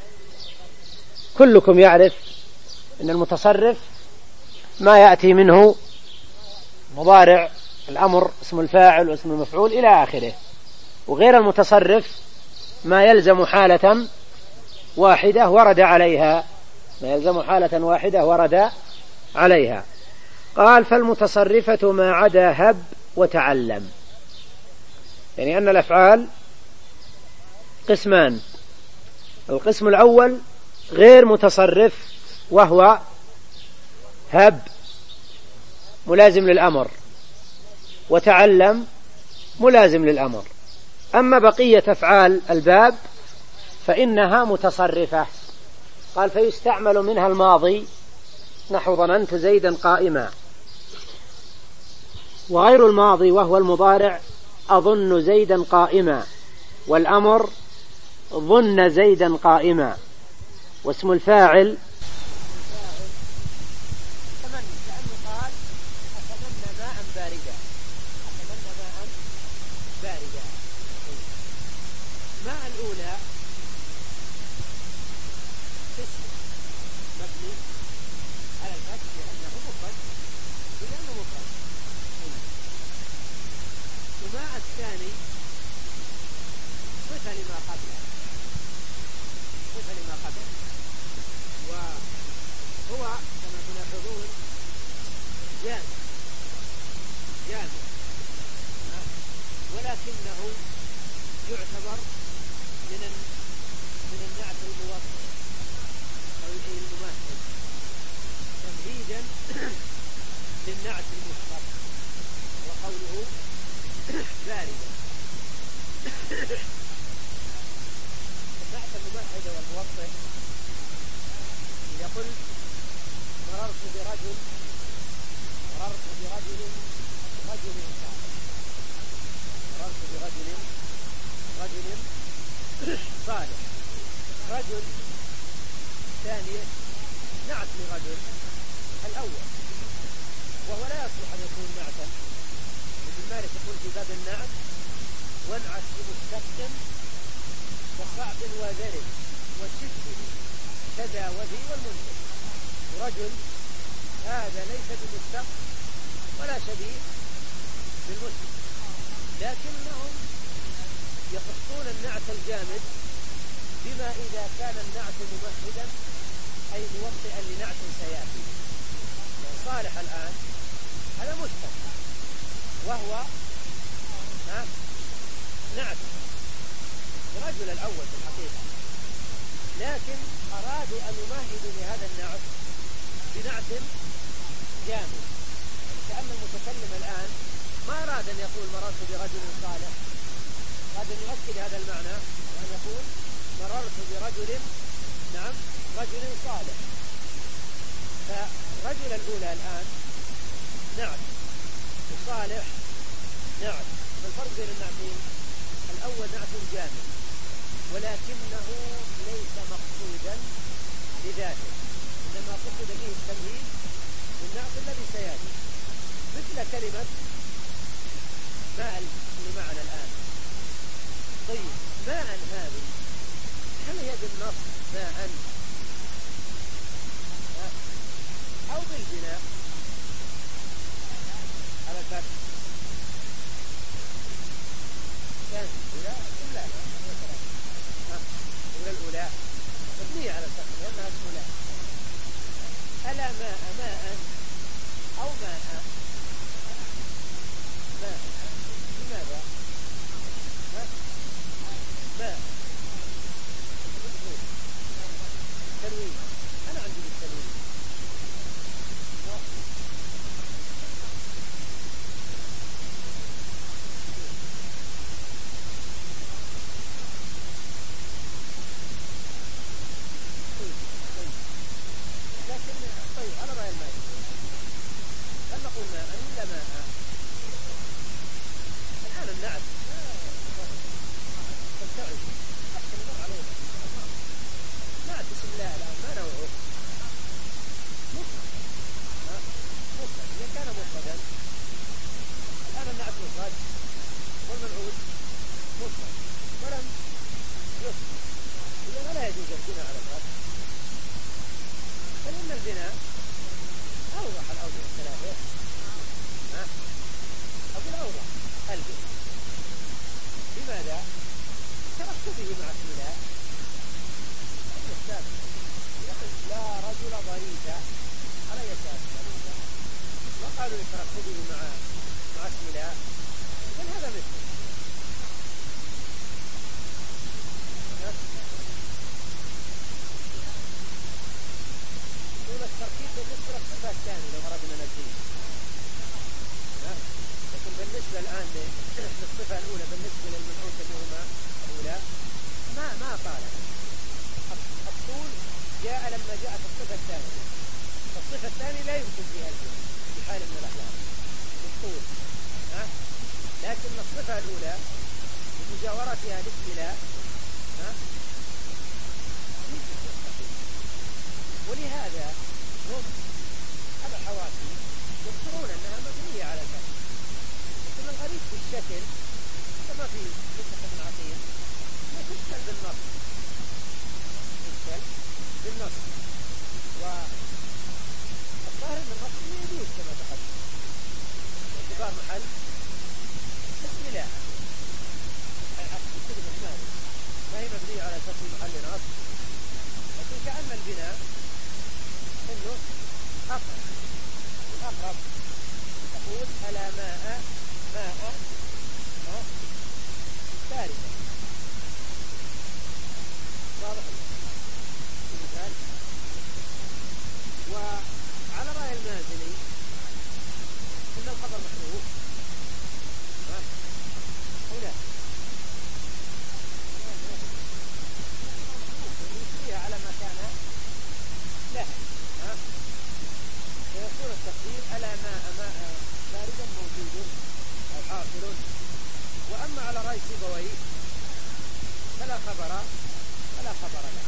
كلكم يعرف أن المتصرف ما يأتي منه مضارع الأمر اسم الفاعل واسم المفعول إلى آخره. وغير المتصرف ما يلزم حالة واحدة ورد عليها ما يلزم حالة واحدة ورد عليها. قال فالمتصرفة ما عدا هب وتعلم، يعني أن الأفعال قسمان. القسم الأول غير متصرف وهو هب ملازم للأمر، وتعلم ملازم للأمر. أما بقية أفعال الباب فإنها متصرفة. قال فيستعمل منها الماضي نحو ظننت زيدا قائما، وغير الماضي وهو المضارع أظن زيدا قائما، والأمر ظن زيدا قائما. واسم الفاعل أتمنى، لأنه قال أتمنى ماء باردا، أتمنى ماء باردا. ماء الأولى اسم مبني على الفتح لأنه مفرد، لأنه مفرد. وماء الثاني صفة لما قبله، صفة لما قبله، وهو كما تلاحظون جامد جامد، ولكنه يعتبر من من النعت الموضح أو المماثل تمهيدا للنعت المشتق، وقوله باردا. النعت الممهد والموضح يقول مررت برجل، مررت برجل رجل صالح، مررت برجل رجل صالح. رجل ثانية نعت لرجل الأول، وهو لا يصلح أن يكون نعتا. ابن مالك يقول في باب النعت وانعت بمستقم وصعب وذرب وشبه كذا وذي والمنزل. رجل هذا ليس بمستق ولا شبيه بالمسلم، لكنهم يخصون النعت الجامد بما إذا كان النعت ممهدا أي موطئا لنعت سيأتي. صالح الآن هذا مشتق وهو نعت الرجل الأول في الحقيقة، لكن أرادوا أن يمهدوا لهذا النعت بنعت جامد، كأن المتكلم الآن ما أراد أن يقول مررت برجل صالح، أراد أن يؤكد هذا المعنى وأن يقول مررت برجل نعم رجل صالح. فالرجل الأولى الآن نعت وصالح نعت. فالفرق بين النعتين الأول نعت جامد ولكنه ليس مقصودا لذاته، إنما قصد به التمهيد للنعت الذي سيأتي، مثل كلمة ماء اللي معنا الآن. طيب ماء هذه هل هي بالنص ماء أو بالبناء على الفتح؟ كان لا لا لا الأولى مبنية على الفتح لأنها اسم لا. ألا ماء ماء أو ماء ماء لماذا؟ ماء تنوين، أنا عندي بالتنوين الثاني جاء لما جاءت الصفة الثانية، فالصفة الثانية لا يمكن فيها الجمع في حال من الأحوال بالطول، ها؟ لكن الصفة الأولى بمجاورتها الاستيلاء، ها؟ ولهذا هم الحواسي يذكرون أنها مبنية على الفتح، لكن الغريب في الشكل كما في قصة ابن عقيل تشكل بالنص، تشكل بالنص، والظاهر أن النص يجوز كما تقدم باعتبار محل استيلاء، كلمة مالك ما هي مبنية على فتح محل نصب، لكن كأن البناء انه اقرب الاقرب تقول الا ماء ماء باردا، واضح المثال. وعلى رأي المازني ان الخبر محذوف، او لا فيها على ما كان لها، فيكون التقدير ألا ماء ماء باردا موجود أو حاصل. وأما على رأي سيبويه فلا خبر فلا خبر له.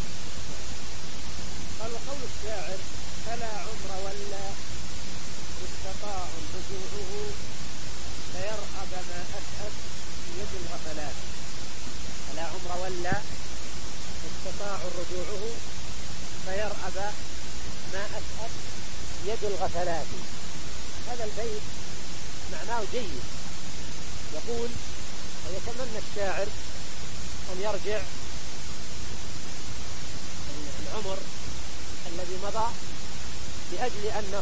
قال وقول الشاعر فلا عمر ولا استطاع رجوعه فيرأب ما أسأت يد الغفلات، فلا عمر ولا استطاع رجوعه فيرأب ما أسأت يد الغفلات. هذا البيت معناه جيد، يقول ويتمنى الشاعر أن يرجع العمر الذي مضى لأجل أنه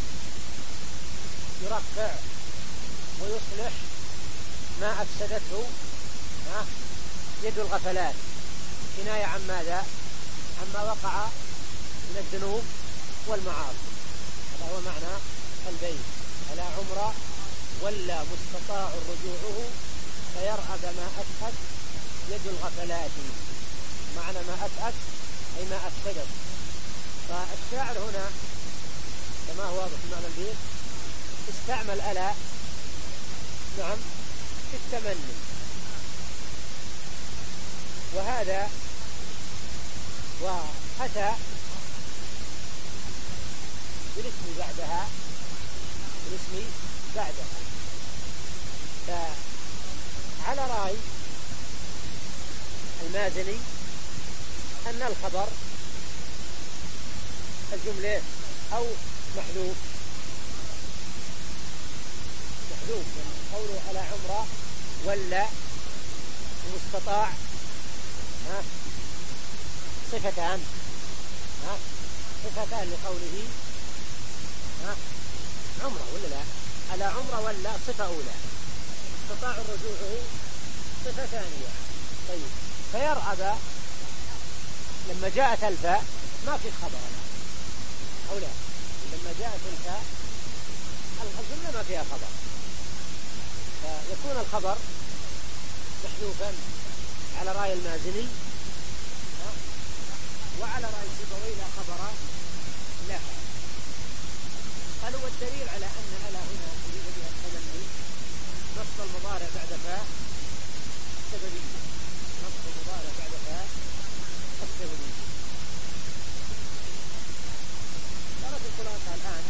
يرفع ويصلح ما أفسدته يد الغفلات، كناية عن ماذا؟ عما وقع من الذنوب والمعاصي. هذا هو معنى البيت، ألا عمر ولا مستطاع رجوعه فيرأب ما أسأت يد الغفلات. معنى ما أسأت أي ما أفسدت. فالشاعر هنا كما هو واضح معنى البيت استعمل ألا نعم في التمني، وهذا وأتى بالاسم بعدها بالاسم بعدها. فعلى رأي المازني أن الخبر الجملة أو محذوف محذوف يعني قوله على عمره ولا مستطاع ها صفتان ها صفتان لقوله ها عمره ولا لا، على عمره ولا صفة أولى، استطاع رجوعه صفة ثانية. طيب فيرأب لما جاءت الفاء ما في خبر لا أو لا، لما جاءت الفاء الجملة ما فيها خبر، فيكون الخبر محذوفا على رأي المازني وعلى رأي سيبويه لا خبر لها. قال هو الدليل على أن ألا هنا يريد بها التمني نص المضارع بعد فاء السببية، نص المضارع بعد فاء السببية. صارت الخلاصة الآن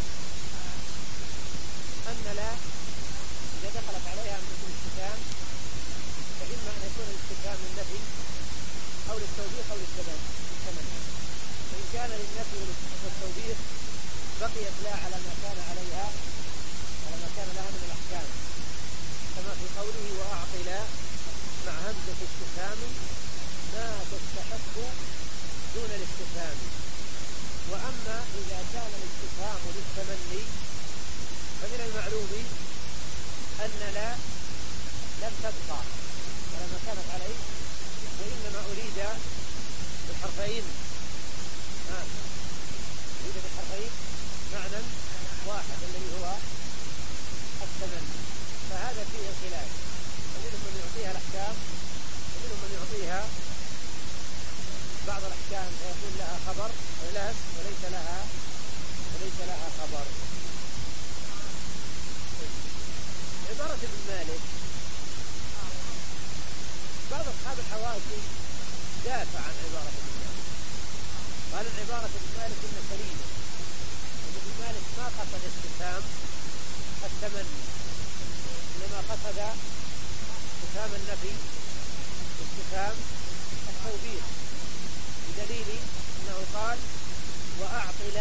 أن لا إذا دخلت عليها من الاستفهام فإما أن يكون الاستفهام للنفي أو للتوبيخ أو للتمني. فإن كان للنفي والتوبيخ بقيت لا على ما كان عليها على ما كان لها من الأحكام، كما في قوله وأعطي لا مع همزة استفهام ما تستحق دون الاستفهام. وأما إذا كان الاستفهام للتمني فمن المعلوم أن لا لم تبقى على ما كانت عليه، وإنما أريد بالحرفين ها أريد بالحرفين معنى واحد الذي هو التمني. فهذا فيه خلاف، ومنهم من يعطيها الأحكام ومنهم من يعطيها بعض الأحكام فيكون لها خبر وليس لها وليس لها خبر. عبارة ابن مالك بعض أصحاب الحواشي دافع عن عبارة ابن مالك، قال عن عبارة ابن مالك إن سليمة، إن ابن مالك ما قصد استفهام التمني، إنما قصد استفهام النفي واستفهام التوبيخ، بدليل أنه قال وأعطل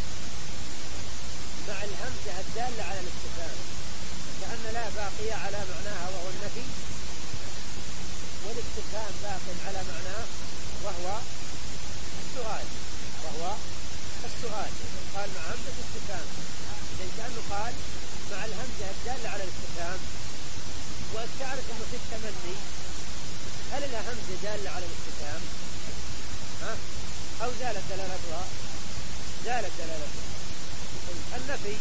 مع الهمزة الدالة على الاستفهام، كأن لا باقية على معناها وهو النفي، والاستفهام باق على معناه وهو السؤال وهو السؤال قال مع همزة استفهام، إذن كأنه قال مع الهمزة الدالة على الاستفهام. وأستعرف أنه في التمني هل الهمزة دالة على الاستفهام ها؟ أو زالت دلالتها؟ زالت دلالتها. النفي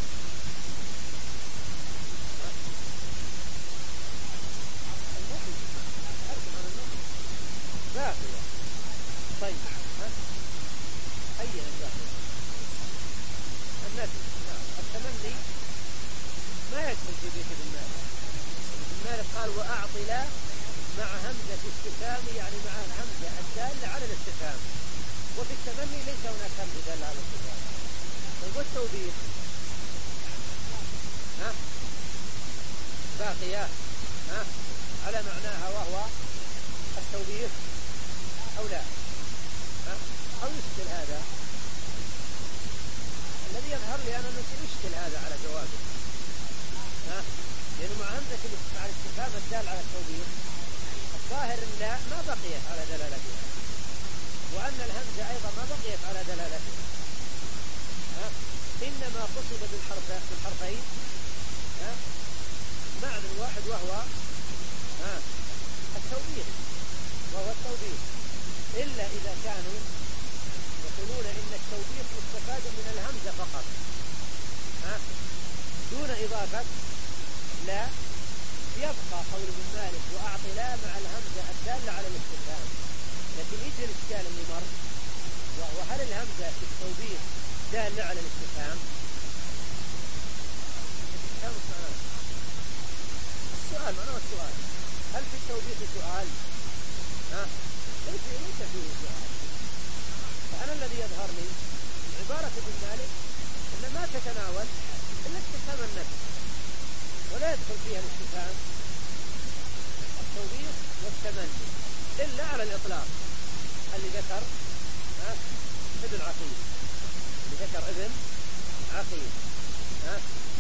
باقية. طيب ها؟ أي باقية؟ النفي نعم. التمني ما يدخل في بيت ابن مالك. ابن مالك قال وأعطل مع همزة استفهام، يعني مع الهمزة الدالة على الاستفهام، وفي التمني ليس هناك همزة دالة على الاستفهام. طيب والتوبيخ ها؟ باقية ها؟ على معناها وهو التوبيخ أو لا ها؟ أو يشكل هذا؟ الذي يظهر لي أنا أنه يشكل هذا على جوابه ها؟ لأنه مع همزة مع الاستفهام الدال على التوبيخ الظاهر لا ما بقيت على دلالتها، وأن الهمزة أيضا ما بقيت على دلالتها ها؟ إنما قصد بالحرف بالحرفين ها؟ معنى واحد وهو ها؟ التوبيخ وهو التوبيخ، إلا إذا كانوا يقولون إن التوبيخ مستفاد من الهمزة فقط ها؟ دون إضافة لا، يبقى قول ابن مالك وأعطي لا مع الهمزة الدالة على الاستفهام. لكن يجي الإشكال اللي مر، وهو هل الهمزة في التوبيخ دالة على الاستفهام؟ السؤال معناه السؤال، هل في التوبيخ سؤال؟ ها؟ ليس ليس فيه سؤال. فأنا الذي يظهر لي عبارة ابن مالك إن ما تتناول إلا استفهام النفي، ولا يدخل فيها الاستفهام التوبيخ والتمني إلا على الإطلاق اللي ذكر ها؟ ابن عقيل، اللي ذكر ابن عقيل ها؟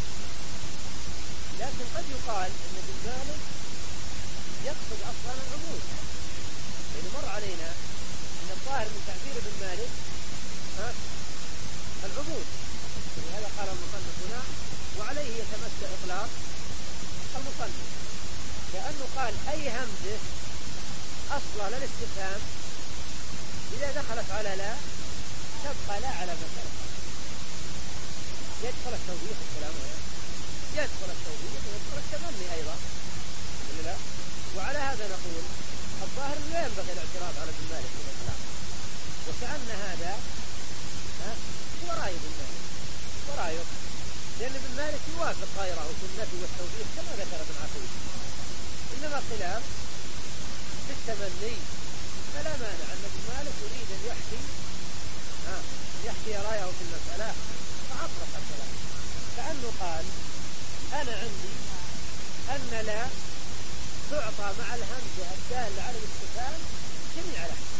لكن قد يقال ان ابن مالك يقصد اصلا العموم، لأنه مر علينا ان الظاهر من تعبير ابن مالك ها؟ العموم، ولهذا قال المصنف هنا وعليه يتمثل اطلاق المصنف، لانه قال اي همزه اصلا للاستفهام اذا دخلت على لا تبقى لا على مثلا، يدخل التوبيخ الكلام هنا، يدخل التوبيخ ويدخل التمني أيضا لا؟ وعلى هذا نقول الظاهر لا ينبغي الاعتراض على ابن مالك في الإطلاق، وكأن هذا ها هو رأي ابن مالك ورأيه، لأن ابن مالك يوافق غيره في النفي والتوبيخ كما ذكر ابن عقيل، إنما خلاف في التمني، فلا مانع أن ابن مالك يريد أن يحكي ها يحكي رأيه في المسألة فأطلق الكلام، كأنه قال أنا عندي أن لا تعطى مع الهمزة الدالة على الاستفهام جميع الأحكام،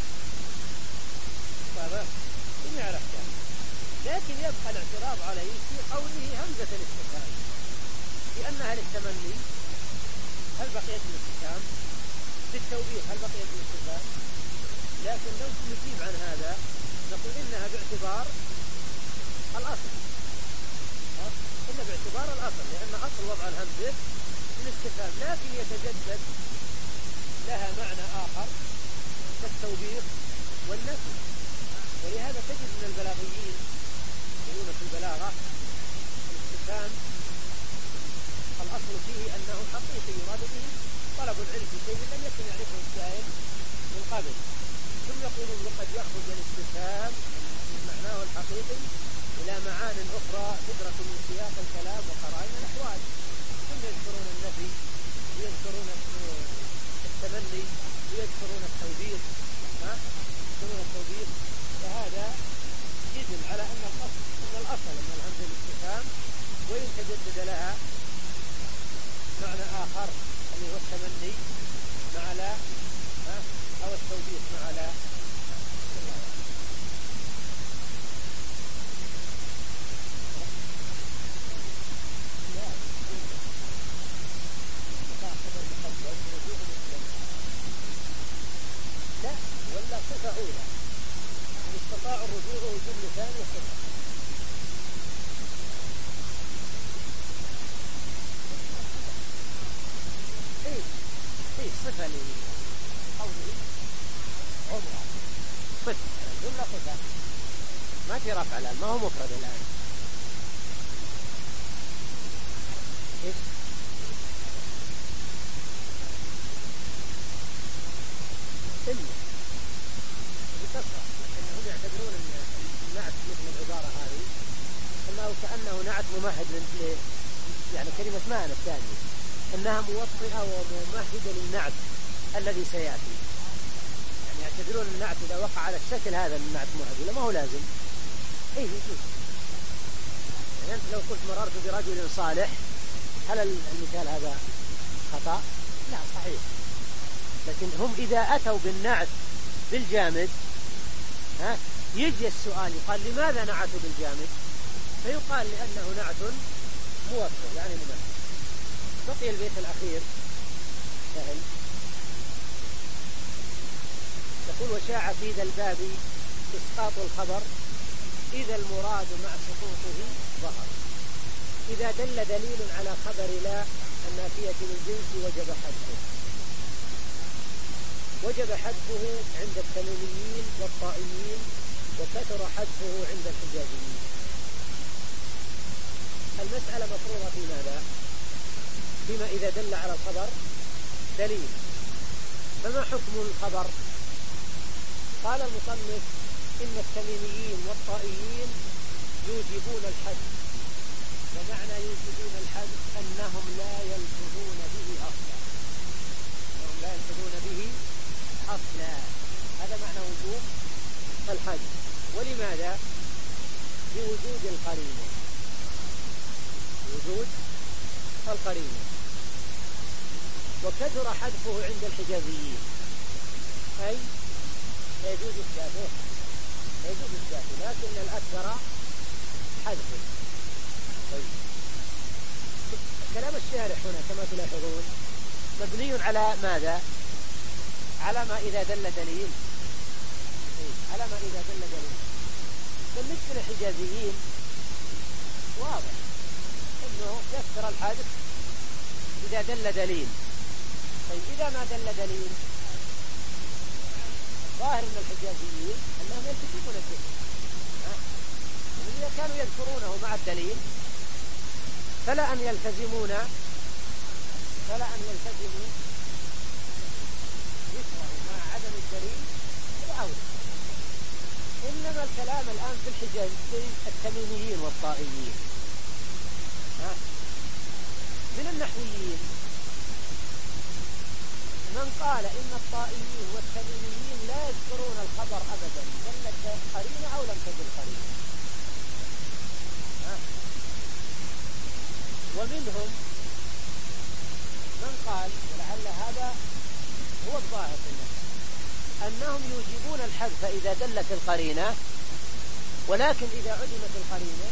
جميع الأحكام، لكن يبقى الاعتراض عليه في قوله همزة الاستفهام، لأنها للتمني هل بقيت الاستفهام؟ في التوبيخ هل بقيت الاستفهام؟ لكن لو نجيب عن هذا نقول إنها باعتبار الأصل، إنها باعتبار الأصل، لأن أصل وضع الهمزة الاستفهام، لكن يتجدد لها معنى آخر كالتوبيخ والنفي. ولهذا تجد من البلاغيين يقولون في البلاغة الاستفهام الأصل فيه أنه حقيقي يراد به طلب العلم في شيء لم يكن يعرفه السائل من قبل، ثم يقولون وقد يأخذ الاستفهام من معناه الحقيقي إلى معان أخرى تدرك من سياق الكلام وقرائن الأحوال. هم يذكرون النفي ويذكرون التمني ويذكرون التوبيخ، ها يذكرون التوبيخ. فهذا يدل على أن الأصل أن الأصل أن الهمزة الاستفهام وإن تجدد لها معنى آخر اللي هو التمني مع لا، ها أو التوبيخ مع لا. لا ولا صفة أولى، إن استطاعوا الرجوع وجملة ثانية صفة. إيه إيه صفة لقوله عمره، صفة الجملة صفة ما في رفع الآن، ما هو مفرد الآن. إيش إلا بكسرة، إنهم يعتبرون أن النعت مثل العبارة هذه أنه كأنه نعت ممهد ل... يعني كلمة معنى الثانية أنها موطئة وممهدة للنعت الذي سيأتي. يعني يعتبرون النعت إذا وقع على الشكل هذا من النعت ممهد، ولا ما هو لازم؟ إيه يجوز. يعني أنت لو قلت مررت برجل صالح، هل المثال هذا خطأ؟ لا صحيح. لكن هم إذا أتوا بالنعت بالجامد، ها يجي السؤال يقال لماذا نعتوا بالجامد؟ فيقال لأنه نعت موفر يعني ممثل. بقي البيت الأخير سهل. يقول وشاع في ذا الباب إسقاط الخبر إذا المراد مع سقوطه ظهر، إذا دل دليل على خبر لا النافية للجنس وجب حذفه. وجب حذفه عند التميميين والطائيين، وكثر حذفه عند الحجازيين. المسألة مفروضة في ماذا؟ فيما إذا دل على الخبر دليل. فما حكم الخبر؟ قال المصنف إن التميميين والطائيين يوجبون الحذف، ومعنى يوجبون الحذف أنهم لا يلفظون به أصلا، أنهم لا يلفظون به أصلا. هذا معنى وجوب الحذف. ولماذا؟ لوجود القرينة، وجود القرينة. وكثر حذفه عند الحجازيين، أي يجوز الشافع يجوز الشافع لكن الأكثر حذفه. طيب كلام الشارح هنا كما تلاحظون مبني على ماذا؟ على ما إذا دل دليل، على ما إذا دل دليل. بالنسبة للحجازيين واضح إنه يكثر الحذف إذا دل دليل. طيب إذا ما دل دليل، ظاهر من الحجازيين أنهم يلتزمون الذكر، إذا كانوا يذكرونه مع الدليل فلا أن يلتزمون فلا أن يلتزموا ذكره مع عدم الدليل الأول. إنما الكلام الآن في الحجاز في التميميين والطائيين. ها؟ من النحويين من قال إن الطائيين والتميميين لا يذكرون الخبر أبدا دلت قرينة أو لم تدل قرينة. ومنهم من قال، ولعل هذا هو الظاهر في النص، أنهم يوجبون الحذف إذا دلت القرينة، ولكن إذا عدمت القرينة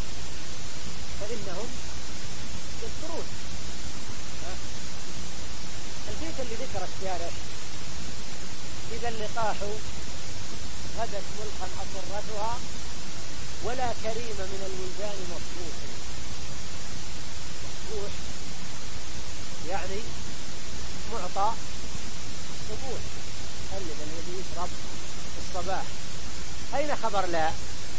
فإنهم يذكرون. البيت اللي ذكر الشارح إذا اللقاح غدت ملقا أصرتها ولا كريم من الولدان مصبوح. مصبوح يعني معطى صبوح، الذي يشرب في الصباح. أين خبر لا؟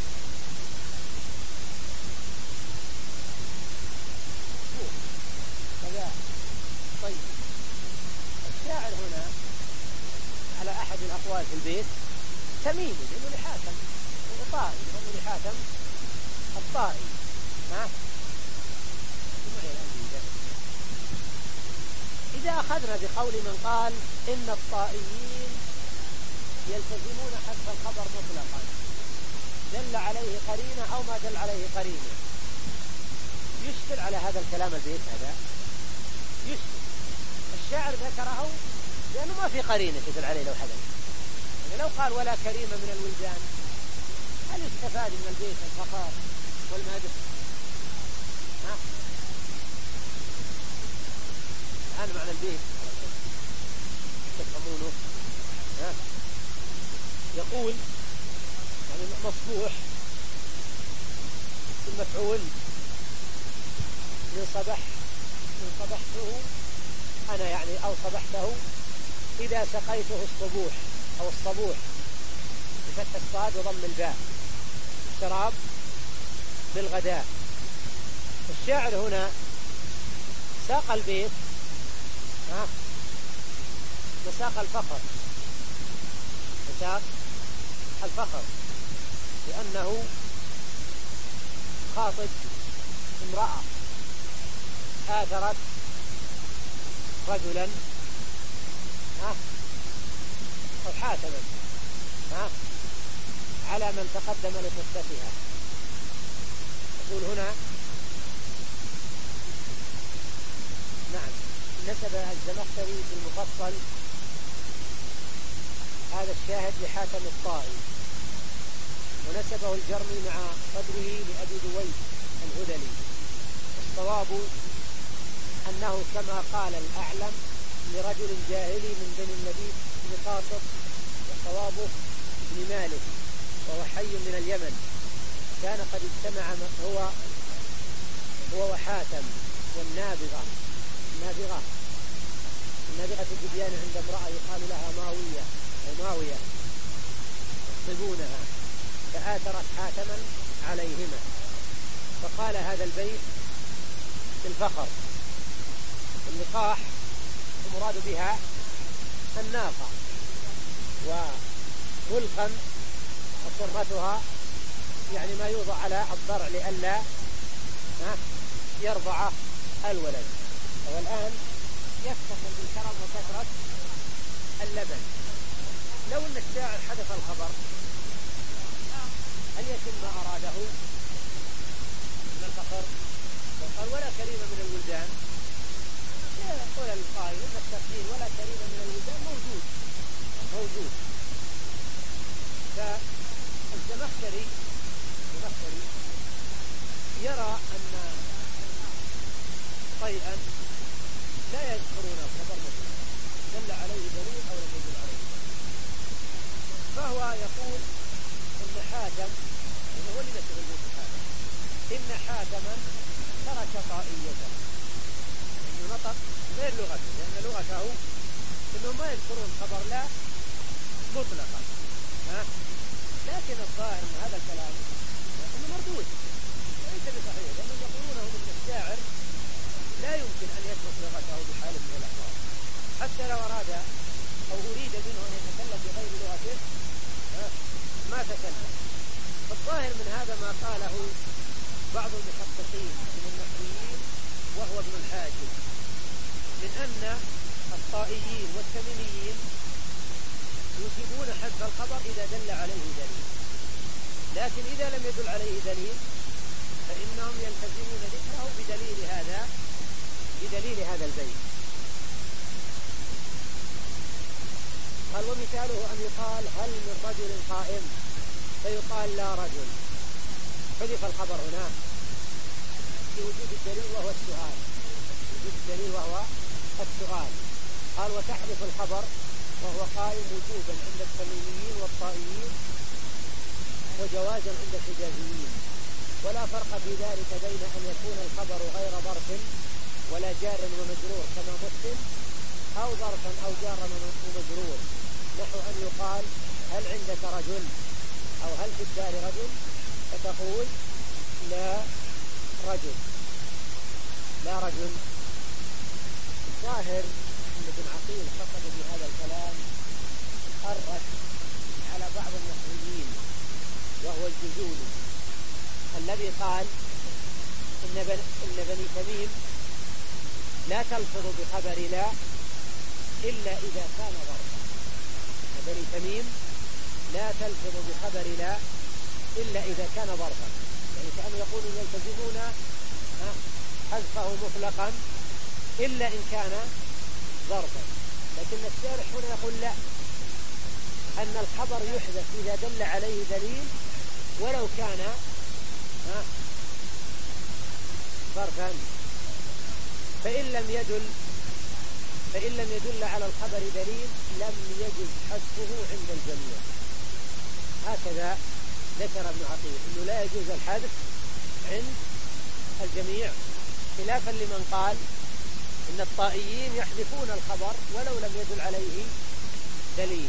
كذا. طيب الشاعر هنا على أحد الأقوال في البيت تميمي لأنه لحاتم وطائي لأنه لحاتم الطائي. ها إذا أخذنا بقول من قال إن الطائيين يلتزمون حذف الخبر مطلقا دل عليه قرينة أو ما دل عليه قرينة، يشكل على هذا الكلام البيت هذا يشكل. الشاعر ذكره لأنه ما في قرينة تدل عليه لو حدث. يعني لو قال ولا كريمة من الولدان هل يستفاد من البيت الفخر والمدح؟ ها هذا معنى البيت تفهمونه. ها يقول يعني مصبوح المفعول من صبح من صبحته أنا يعني أو صبحته إذا سقيته الصبوح أو الصبوح بفتح الصاد وضم الباء، الشراب بالغداء. الشاعر هنا ساق البيت ها مساق الفخر، مساق الفخر لأنه خاطب امرأة آثرت رجلا ها أو حاتما ها على من تقدم لخطتها. يقول هنا نعم نسب الزمخشري في المفصل هذا الشاهد لحاتم الطائي، ونسبه الجرمي مع صدره لأبي دويس الهذلي. الصواب أنه كما قال الأعلم لرجل جاهلي من بني النبي بن قاصد وصوابه بن مالك وهو حي من اليمن، كان قد اجتمع هو هو وحاتم والنابغة النابغة النابغة الجديان عند امرأة يقال لها ماوية أو ماوية يحسبونها، فآثرت حاتما عليهما، فقال هذا البيت بالفخر. اللقاح المراد بها الناقة، وملقا أصرتها يعني ما يوضع على الضرع لئلا يرضع الولد. والآن يفتخر بالكرم وكثرة اللبن. لو أن الشاعر حدث الخبر هل يتم ما أراده من الفخر؟ وقال ولا كريمة من الولدان، يقول القائل إن التفسير ولا كريمة من الولدان موجود موجود. فالزمخشري الزمخشري يرى أن طيئا لا يذكرون الخبر مثلا دل عليه دليل أو لم يدل عليه دليل، فهو يقول إن حاتم هو اللي نسب البيت حاتم إن حاتما ترك طائيته، إنه نطق غير لغته، لأن لغته إنهم ما يذكرون خبر لا مطلقا. ها لكن الظاهر من هذا الكلام إنه مردود ليس بصحيح، لأنهم يقولونه من الشاعر لا يمكن أن يترك لغته بحال من الأحوال، حتى لو أراد أو أريد منه أن يتكلم بغير لغته ما تكلم. فالظاهر من هذا ما قاله بعض المحققين من النحويين وهو ابن الحاجب من أن الطائيين والتميميين يوجبون حذف الخبر إذا دل عليه دليل، لكن إذا لم يدل عليه دليل فإنهم يلتزمون ذكره بدليل هذا بدليل هذا البيت. قال ومثاله أن يقال هل من رجل قائم فيقال لا رجل، حذف الخبر هنا لوجود الدليل وهو السؤال، وجود الدليل وهو السؤال. قال وتحذف الخبر وهو قائم وجوبا عند التميميين والطائيين وجوازا عند الحجازيين، ولا فرق في ذلك بين أن يكون الخبر غير ظرف ولا جار ومجرور كما مثل أو ظرفا أو جارا ومجرور، نحو أن يقال هل عندك رجل أو هل في الدار رجل فتقول لا رجل لا رجل. ظاهر أن ابن عقيل خطب بهذا الكلام الرد على بعض الناس الجزولي الذي قال إن, بن إن بني تميم لا تلفظ بخبر لا إلا إذا كان ظرفا. بني تميم لا تلفظ بخبر لا إلا إذا كان ظرفا، يعني كأنه يقول يلتزمون حذفه مطلقا إلا إن كان ظرفا. لكن الشارح هنا يقول لا، أن الخبر يحذف إذا دل عليه دليل ولو كان ظرفا، فإن لم يدل فإن لم يدل على الخبر دليل لم يجز حذفه عند الجميع. هكذا ذكر ابن عقيل أنه لا يجوز الحذف عند الجميع، خلافا لمن قال إن الطائيين يحذفون الخبر ولو لم يدل عليه دليل.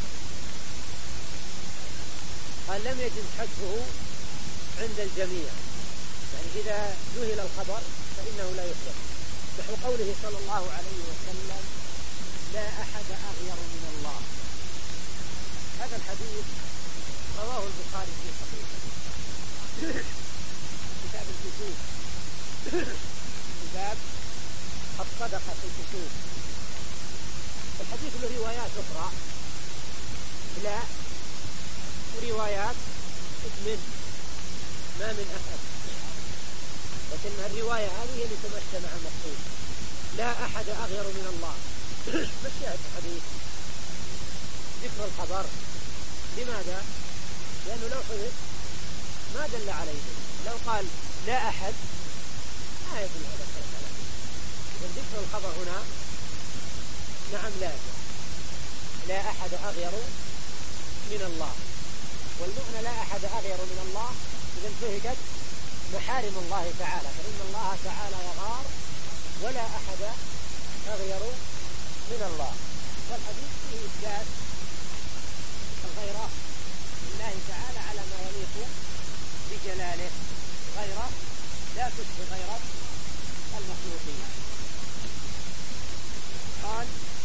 قال لم يجز حذفه عند الجميع، يعني إذا جهل الخبر فإنه لا يحذف، نحو قوله صلى الله عليه وسلم لا أحد أغير من الله. هذا الحديث رواه البخاري في صحيحه كتاب الكسوف، كتاب الصدقة في الكسوف. الحديث له روايات أخرى لا وروايات من ما من أحد، لكن الرواية هذه اللي تمشى مع المقصود. لا أحد أغير من الله. ما الشاهد الحديث؟ ذكر الخبر. لماذا؟ لأنه لو حدث ما دل عليه. لو قال لا أحد ما يدل هذا الكلام. إذن ذكر الخبر هنا نعم لازم. لا أحد أغير من الله، والمعنى لا أحد أغير من الله إذا انتهكت محارم الله تعالى، فإن الله تعالى يغار ولا أحد أغير من الله. والحديث فيه إثبات الغيرة لله تعالى على ما يليق بجلاله، غيرة لا تشبه غيرة المخلوقين. قال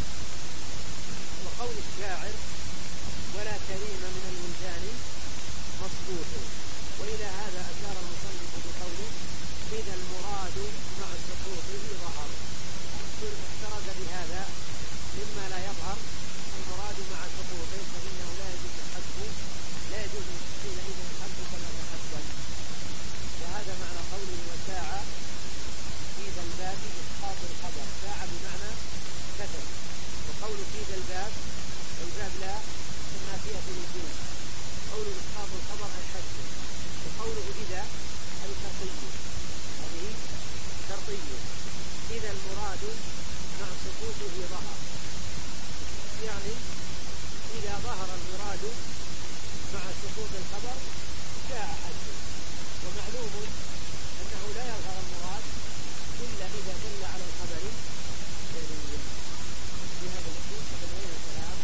وقول الشاعر ولا كريم من الولدان مصبوح. وإلى هذا أشار المصنف بقوله إذا المراد مع سقوطه ظهر. احترز بهذا مما لا يظهر المراد مع سقوطه، فإنه لا يجوز حذفه لا يجوز حينئذ الحذف كما تقدم. وهذا معنى قوله وساعة في ذا الباب إسقاط الخبر. ساعة بمعنى كتب، وقول في ذا الباب الباب لا النافية للجنس، قول إسقاط الخبر أي حذفه، وقوله إذا أي شرطية، هذه شرطية. إذا المراد مع سقوطه ظهر، يعني إذا ظهر المراد مع سقوط الخبر جاء حذفه. ومعلوم أنه لا يظهر المراد إلا إذا دل على الخبر دليل. بهذا الشيء تبين الكلام